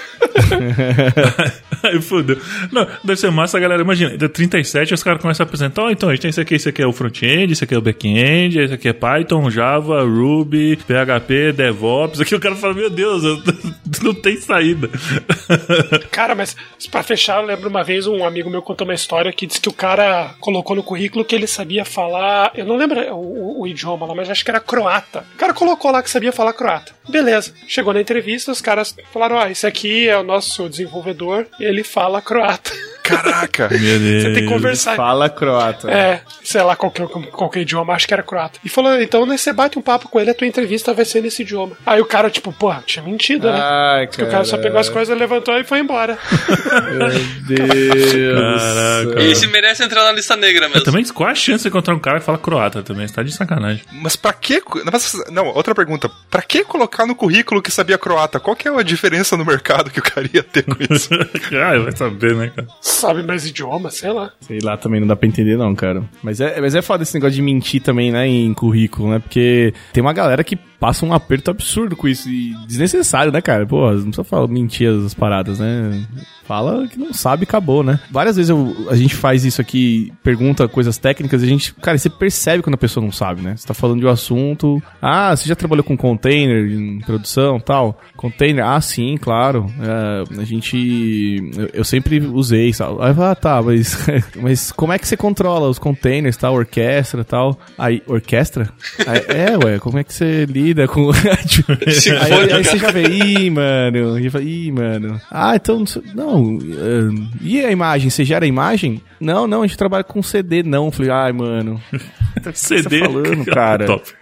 Aí fudeu. Não, deve ser massa, galera. Imagina, da trinta e sete os caras começam a apresentar. Ó, então, a gente tem esse aqui, esse aqui é o front-end, esse aqui é o back-end, esse aqui é Python, Java, Ruby, P H P, DevOps. Aqui o cara fala, meu Deus, eu, não tem saída. Cara, mas pra fechar, eu lembro uma vez um amigo meu contou uma história que disse que o cara colocou no currículo que ele sabia falar, eu não lembro o, o, o idioma lá, mas acho que era croata. O cara colocou lá que sabia falar croata. Beleza. Chegou na entrevista, os caras falaram, ó, oh, esse aqui é o nosso desenvolvedor, ele fala croata. Caraca! Meu Deus. Você tem que conversar. Fala croata. É, sei lá qualquer, qualquer idioma, acho que era croata. E falou, então né, você bate um papo com ele, a tua entrevista vai ser nesse idioma. Aí o cara, tipo, porra, tinha mentido, né? Ai, Porque o cara só pegou as coisas, levantou e foi embora. Meu Deus. Caraca. E esse merece entrar na lista negra mesmo. Mas também, qual a chance de encontrar um cara que fala croata também? Você tá de sacanagem. Mas pra que... Não, outra pergunta. Pra que colocar no currículo que sabia croata? Qual que é a diferença no mercado que o cara ia ter com isso? Ah, vai saber, né, cara? Sabe mais idioma, sei lá. Sei lá, também não dá pra entender não, cara. Mas é, mas é foda esse negócio de mentir também, né, em currículo, né? Porque tem uma galera que passa um aperto absurdo com isso e desnecessário, né, cara? Pô, não precisa falar, mentir as paradas, né? Fala que não sabe, acabou, né? Várias vezes eu, a gente faz isso aqui, pergunta coisas técnicas e a gente... Cara, você percebe quando a pessoa não sabe, né? Você tá falando de um assunto... Ah, você já trabalhou com container em produção e tal? Container? Ah, sim, claro. É, a gente... Eu, eu sempre usei, sabe? Aí, ah, tá, mas... Mas como é que você controla os containers, tal? Orquestra e tal? Aí, orquestra? Aí, é, ué, como é que você lida com... aí, aí, aí você já vê, ih, mano... E fala, ih, mano... Ah, então... Não... Uh, e a imagem? Você gera a imagem? Não, não, a gente trabalha com C D, não. Falei, ai, mano. C D? Tá falando, cara? Top.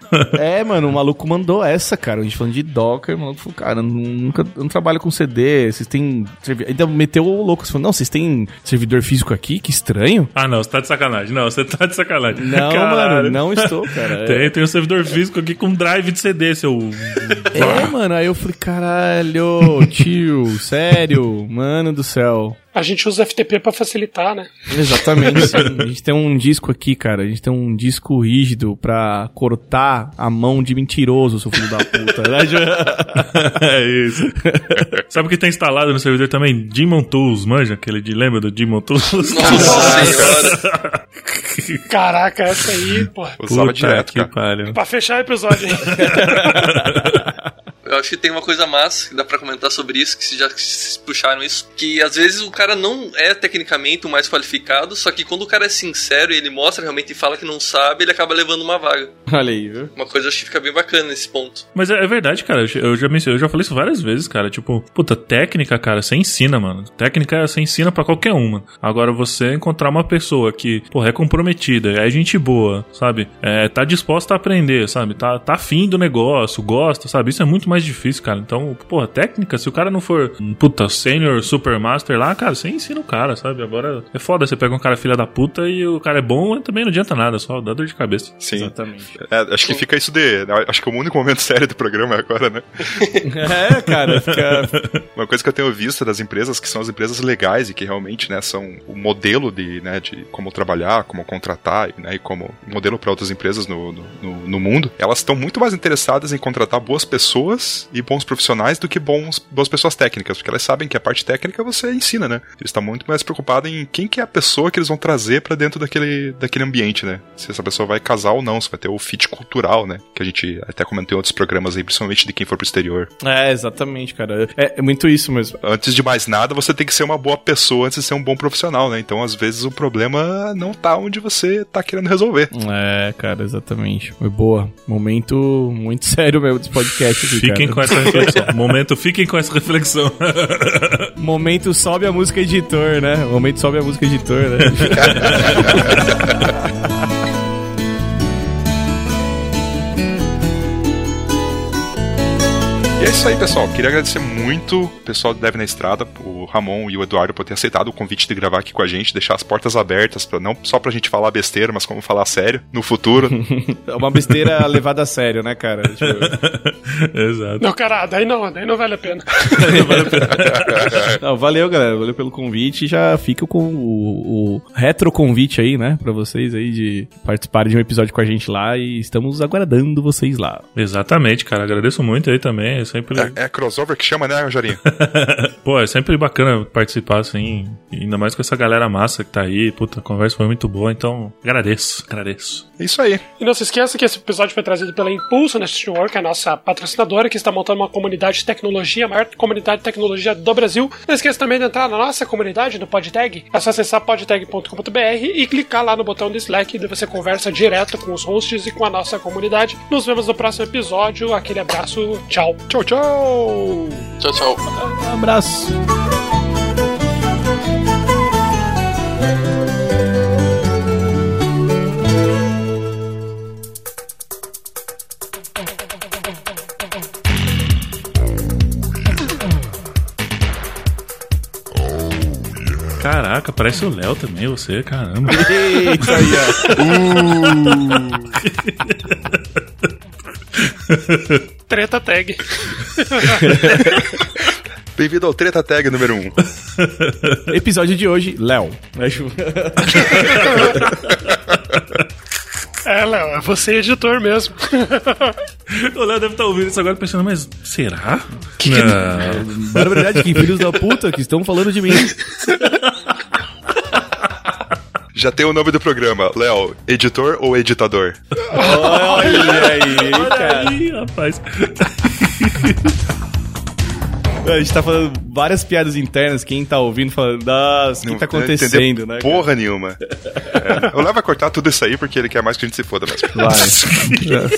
É, mano, o maluco mandou essa, cara. A gente falando de Docker, o maluco falou, cara, nunca, eu não trabalho com C D, vocês têm... Ainda meteu o louco, você falou, não, vocês têm servidor físico aqui? Que estranho. Ah, não, você tá de sacanagem. Não, você tá de sacanagem. Não, Caralho. mano, não estou, cara. Tem, tem um servidor físico aqui com drive de C D, seu... É, mano, aí eu falei, caralho, tio, sério, mano do céu. A gente usa F T P pra facilitar, né? Exatamente, sim. A gente tem um disco aqui, cara. A gente tem um disco rígido pra cortar a mão de mentiroso, seu filho da puta. É isso. Sabe o que tem instalado no servidor também? Demon Tools, manja? Aquele de... Lembra do Demon Tools? Nossa senhora. Caraca, essa aí, pô. Usava direto, que cara. pariu. Pra fechar o episódio aí. Eu acho que tem uma coisa massa que dá pra comentar sobre isso, que se já se puxaram isso, que às vezes o cara não é tecnicamente o mais qualificado, só que quando o cara é sincero e ele mostra realmente e fala que não sabe, ele acaba levando uma vaga. Olha aí, viu? Uma coisa acho que fica bem bacana nesse ponto. Mas é, é verdade, cara. Eu já, mencionei, eu já falei isso várias vezes, cara. Tipo, puta, técnica, cara, você ensina, mano. Técnica você ensina pra qualquer uma. Agora, você encontrar uma pessoa que, porra, é comprometida, é gente boa, sabe? É, tá disposta a aprender, sabe? Tá, tá afim do negócio, gosta, sabe? Isso é muito mais difícil, cara. Então, porra, técnica, se o cara não for, puta, senior, super master lá, cara, você ensina o cara, sabe? Agora, é foda, você pega um cara filha da puta e o cara é bom, também não adianta nada, só dá dor de cabeça. Sim. Exatamente. É, acho que fica isso de... Acho que o único momento sério do programa é agora, né? É, cara, fica... Uma coisa que eu tenho visto das empresas, que são as empresas legais e que realmente, né, são o modelo de, né, de como trabalhar, como contratar, né, e como modelo para outras empresas no, no, no mundo, elas estão muito mais interessadas em contratar boas pessoas e bons profissionais do que bons, boas pessoas técnicas, porque elas sabem que a parte técnica você ensina, né? Eles estão muito mais preocupados em quem que é a pessoa que eles vão trazer pra dentro daquele, daquele ambiente, né? Se essa pessoa vai casar ou não, se vai ter o fit cultural, né? Que a gente até comentou em outros programas aí, principalmente de quem for pro exterior. É, exatamente, cara. É, é muito isso mesmo. Antes de mais nada, você tem que ser uma boa pessoa antes de ser um bom profissional, né? Então, às vezes, o problema não tá onde você tá querendo resolver. É, cara, exatamente. Foi boa. Momento muito sério mesmo desse podcast aqui, Fiquem cara. com essa reflexão. Momento, fiquem com essa reflexão. Momento sobe a música editor, né? Momento sobe a música editor, né? E é isso aí, pessoal. Queria agradecer muito o pessoal do Dev na Estrada, o Ramon e o Eduardo, por ter aceitado o convite de gravar aqui com a gente, deixar as portas abertas, pra, não só pra gente falar besteira, mas como falar sério no futuro. É uma besteira levada a sério, né, cara? Tipo... Exato. Não, cara, daí não, daí não vale a pena. Não, valeu, galera. Valeu pelo convite. Já fica com o, o retro convite aí, né? Pra vocês aí de participarem de um episódio com a gente lá e estamos aguardando vocês lá. Exatamente, cara. Agradeço muito aí também. É sempre... É, é crossover que chama, né, Jorinho? Pô, é sempre bacana participar, assim. Ainda mais com essa galera massa que tá aí. Puta, a conversa foi muito boa, então agradeço, agradeço. É isso aí. E não se esqueça que esse episódio foi trazido pela Impulso Network, a nossa patrocinadora, que está montando uma comunidade de tecnologia, a maior comunidade de tecnologia do Brasil. Não esqueça também de entrar na nossa comunidade, no PodTag. É só acessar podtag ponto com ponto b r e clicar lá no botão do Slack, e você conversa direto com os hosts e com a nossa comunidade. Nos vemos no próximo episódio. Aquele abraço. Tchau. Tchau, tchau! Tchau, tchau. Um abraço. Caraca, parece o Léo também, você, caramba. Eita, aí, Uh. Treta tag. Bem-vindo ao Treta Tag número um. Episódio de hoje, Léo. É, Léo, é você editor mesmo. O Léo deve estar ouvindo isso agora pensando, mas será? Que não. Barbaridade, que filhos da puta que estão falando de mim. Já tem o nome do programa, Léo, editor ou editador? Olha aí, cara. Olha aí, rapaz. A gente tá falando várias piadas internas, quem tá ouvindo falando, nossa, o que tá acontecendo, né? Porra nenhuma. É. O Léo vai cortar tudo isso aí porque ele quer mais que a gente se foda mesmo. Vai.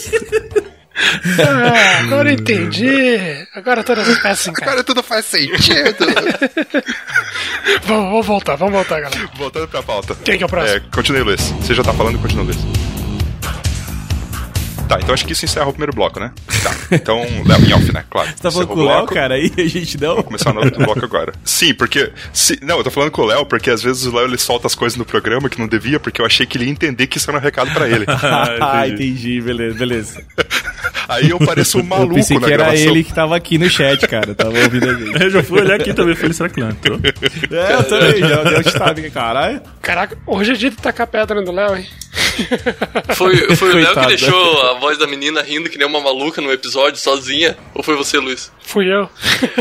Ah, agora eu entendi. Agora todas as peças se encaixam. Agora tudo faz sentido. vamos, vamos voltar, vamos voltar, galera. Voltando pra pauta. Quem que é o próximo? É, continue, Luiz. Você já tá falando, continue, Luiz. Tá, então acho que isso encerra o primeiro bloco, né? Tá, então, Léo em off, né? Claro. Você tá falando com o Léo, cara? Aí a gente não... Vou começar no outro bloco agora. Sim, porque... Se, não, eu tô falando com o Léo, porque às vezes o Léo ele solta as coisas no programa que não devia, porque eu achei que ele ia entender que isso era um recado pra ele. Ah, entendi, beleza, beleza. Aí eu pareço um maluco na gravação. Eu pensei que era gravação. Ele que tava aqui no chat, cara. Tava ouvindo a gente. Eu já fui olhar aqui também, falei, será que não entrou? É, eu também, já deu estado, caralho. Caraca, hoje é dia de tacar pedra no Léo, hein? Foi, foi o Léo que deixou a voz da menina rindo que nem uma maluca no episódio, sozinha? Ou foi você, Luiz? Fui eu.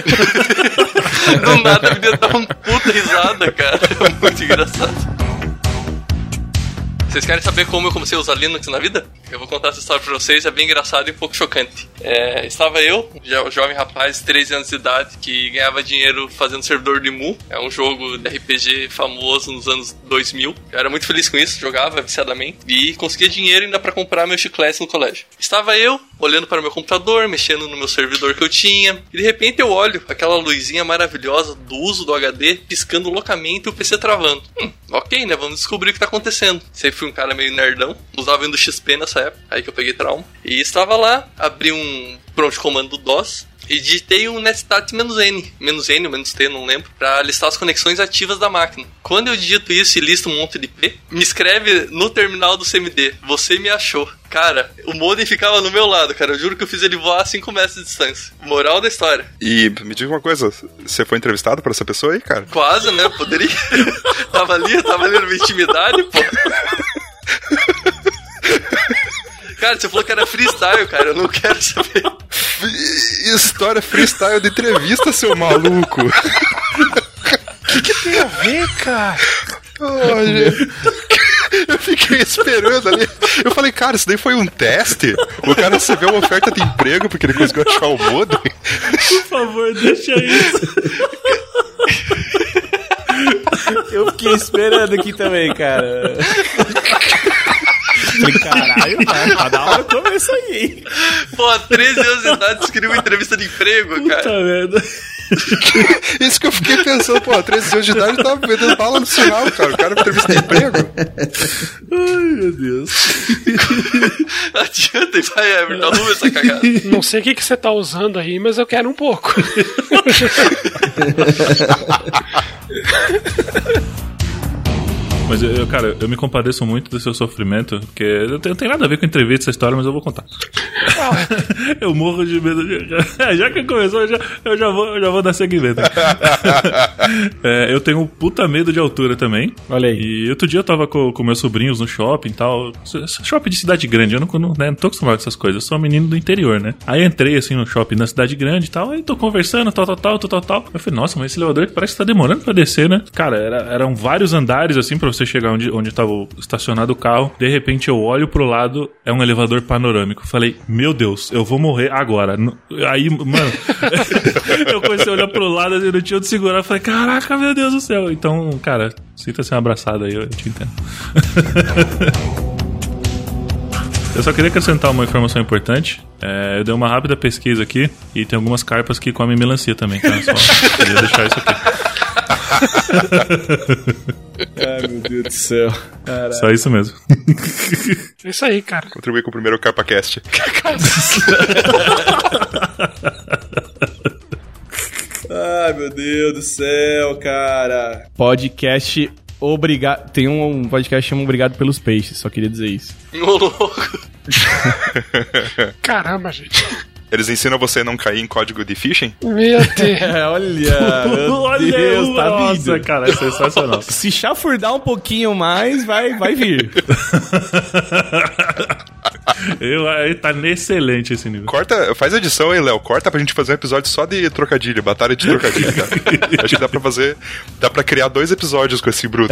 Do nada, a menina dá uma puta risada, cara. É muito engraçado. Vocês querem saber como eu comecei a usar Linux na vida? Eu vou contar essa história pra vocês, é bem engraçado e um pouco chocante. É, estava eu, um jovem rapaz de treze anos de idade, que ganhava dinheiro fazendo servidor de Mu. É um jogo de R P G famoso nos anos dois mil. Eu era muito feliz com isso, jogava viciadamente e conseguia dinheiro ainda pra comprar meu chiclete no colégio. Estava eu, olhando para o meu computador, mexendo no meu servidor que eu tinha, e de repente eu olho aquela luzinha maravilhosa do uso do H D piscando loucamente e o P C travando. Hum, ok, né? Vamos descobrir o que tá acontecendo. Sempre fui um cara meio nerdão, usava Windows X P nessa época, aí que eu peguei trauma. E estava lá, abri um prompt de comando do DOS e digitei um netstat "-n", menos "n", menos "t", não lembro, pra listar as conexões ativas da máquina. Quando eu digito isso e listo um monte de P, me escreve no terminal do C M D: "Você me achou". Cara, o modem ficava no meu lado, cara. Eu juro que eu fiz ele voar a cinco metros de distância. Moral da história. E me diga uma coisa, você foi entrevistado por essa pessoa aí, cara? Quase, né? Poderia. Tava ali, tava ali numa intimidade, pô. Cara, você falou que era freestyle, cara. Eu não quero saber. História freestyle de entrevista, seu maluco. O que, que tem a ver, cara? Olha, eu fiquei esperando ali. Eu falei, cara, isso daí foi um teste? O cara recebeu uma oferta de emprego porque ele conseguiu achar o modem? Por favor, deixa isso. Eu fiquei esperando aqui também, cara. Caralho, cara, tá da hora começo aí. Pô, treze anos de idade escreveu uma entrevista de emprego, Puta cara. Puta merda. Isso que eu fiquei pensando, pô, treze anos de idade eu tava vendendo bala no sinal, cara. O cara me entrevista de emprego. Ai, meu Deus. Adianta, vai, Everton, vamos ver essa cagada. Não sei o que, que você tá usando aí, mas eu quero um pouco. Mas, eu, cara, eu me compadeço muito do seu sofrimento, porque não tem, tem nada a ver com entrevista essa história, mas eu vou contar. Eu morro de medo de... Já que começou, eu já, eu já, vou, eu já vou dar seguimento. É, eu tenho um puta medo de altura também. Olha aí. E outro dia eu tava com, com meus sobrinhos no shopping e tal. Shopping de cidade grande, eu não, não, né, não tô acostumado com essas coisas, eu sou um menino do interior, né? Aí entrei assim no shopping na cidade grande e tal, aí tô conversando, tal, tal, tal, tal, tal, tal. Eu falei, nossa, mas esse elevador que parece que tá demorando pra descer, né? Cara, era, eram vários andares assim pra você chegar onde, onde tava estacionado o carro. De repente eu olho pro lado, é um elevador panorâmico. Falei, meu Deus, eu vou morrer agora. Aí, mano, eu comecei a olhar pro lado e não tinha onde segurar. Falei, caraca, meu Deus do céu. Então, cara, sinta-se um abraçado aí, eu te entendo. Eu só queria acrescentar uma informação importante. É, eu dei uma rápida pesquisa aqui e tem algumas carpas que comem melancia também, tá? Só queria deixar isso aqui. Ai, meu Deus do céu. Caraca. Só isso mesmo. É isso aí, cara. Contribuí com o primeiro CarpaCast. Ai, meu Deus do céu, cara. Podcast Obrigado. Tem um podcast que chama Obrigado pelos Peixes, só queria dizer isso. Ô, louco. Caramba, gente. Eles ensinam você a não cair em código de phishing? Meu Deus. É, olha, meu Olha, Deus, tá nossa, vindo. cara, é sensacional. Se chafurdar um pouquinho mais, vai, vai vir. Eu, aí tá excelente esse nível. Corta, faz a edição aí, Léo. Corta pra gente fazer um episódio só de trocadilho, batalha de trocadilho, cara. Acho que dá pra fazer. Dá pra criar dois episódios com esse bruto.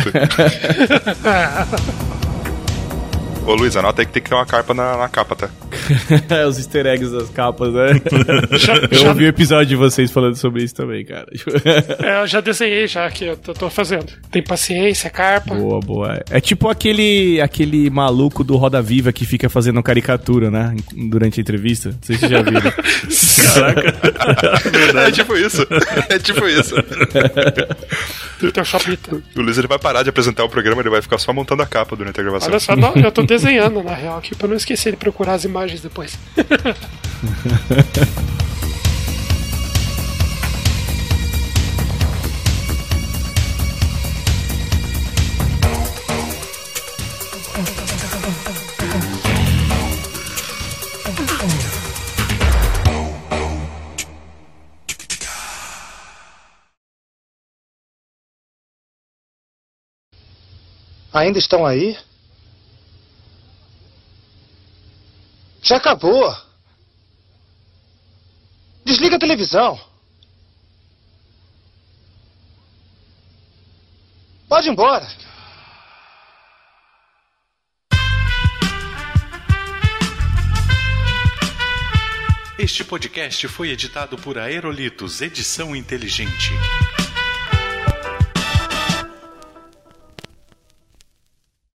Ô Luiz, anota aí que tem que ter uma carpa na, na capa, tá? Os easter eggs das capas, né? Já, Eu já, ouvi o episódio de vocês falando sobre isso também, cara. é, eu já desenhei já aqui, eu tô, tô fazendo. Tem paciência, carpa. Boa, boa. É tipo aquele, aquele maluco do Roda Viva que fica fazendo caricatura, né? Durante a entrevista. Não sei se vocês já viram. Caraca. É tipo isso. É tipo isso. Tem o chapita. O Luiz ele vai parar de apresentar o programa, ele vai ficar só montando a capa durante a gravação. Olha só, não, eu tô desenhando, na real, aqui, pra não esquecer de procurar as imagens depois. Ainda estão aí? Já acabou. Desliga a televisão. Pode ir embora. Este podcast foi editado por Aerolitos Edição Inteligente.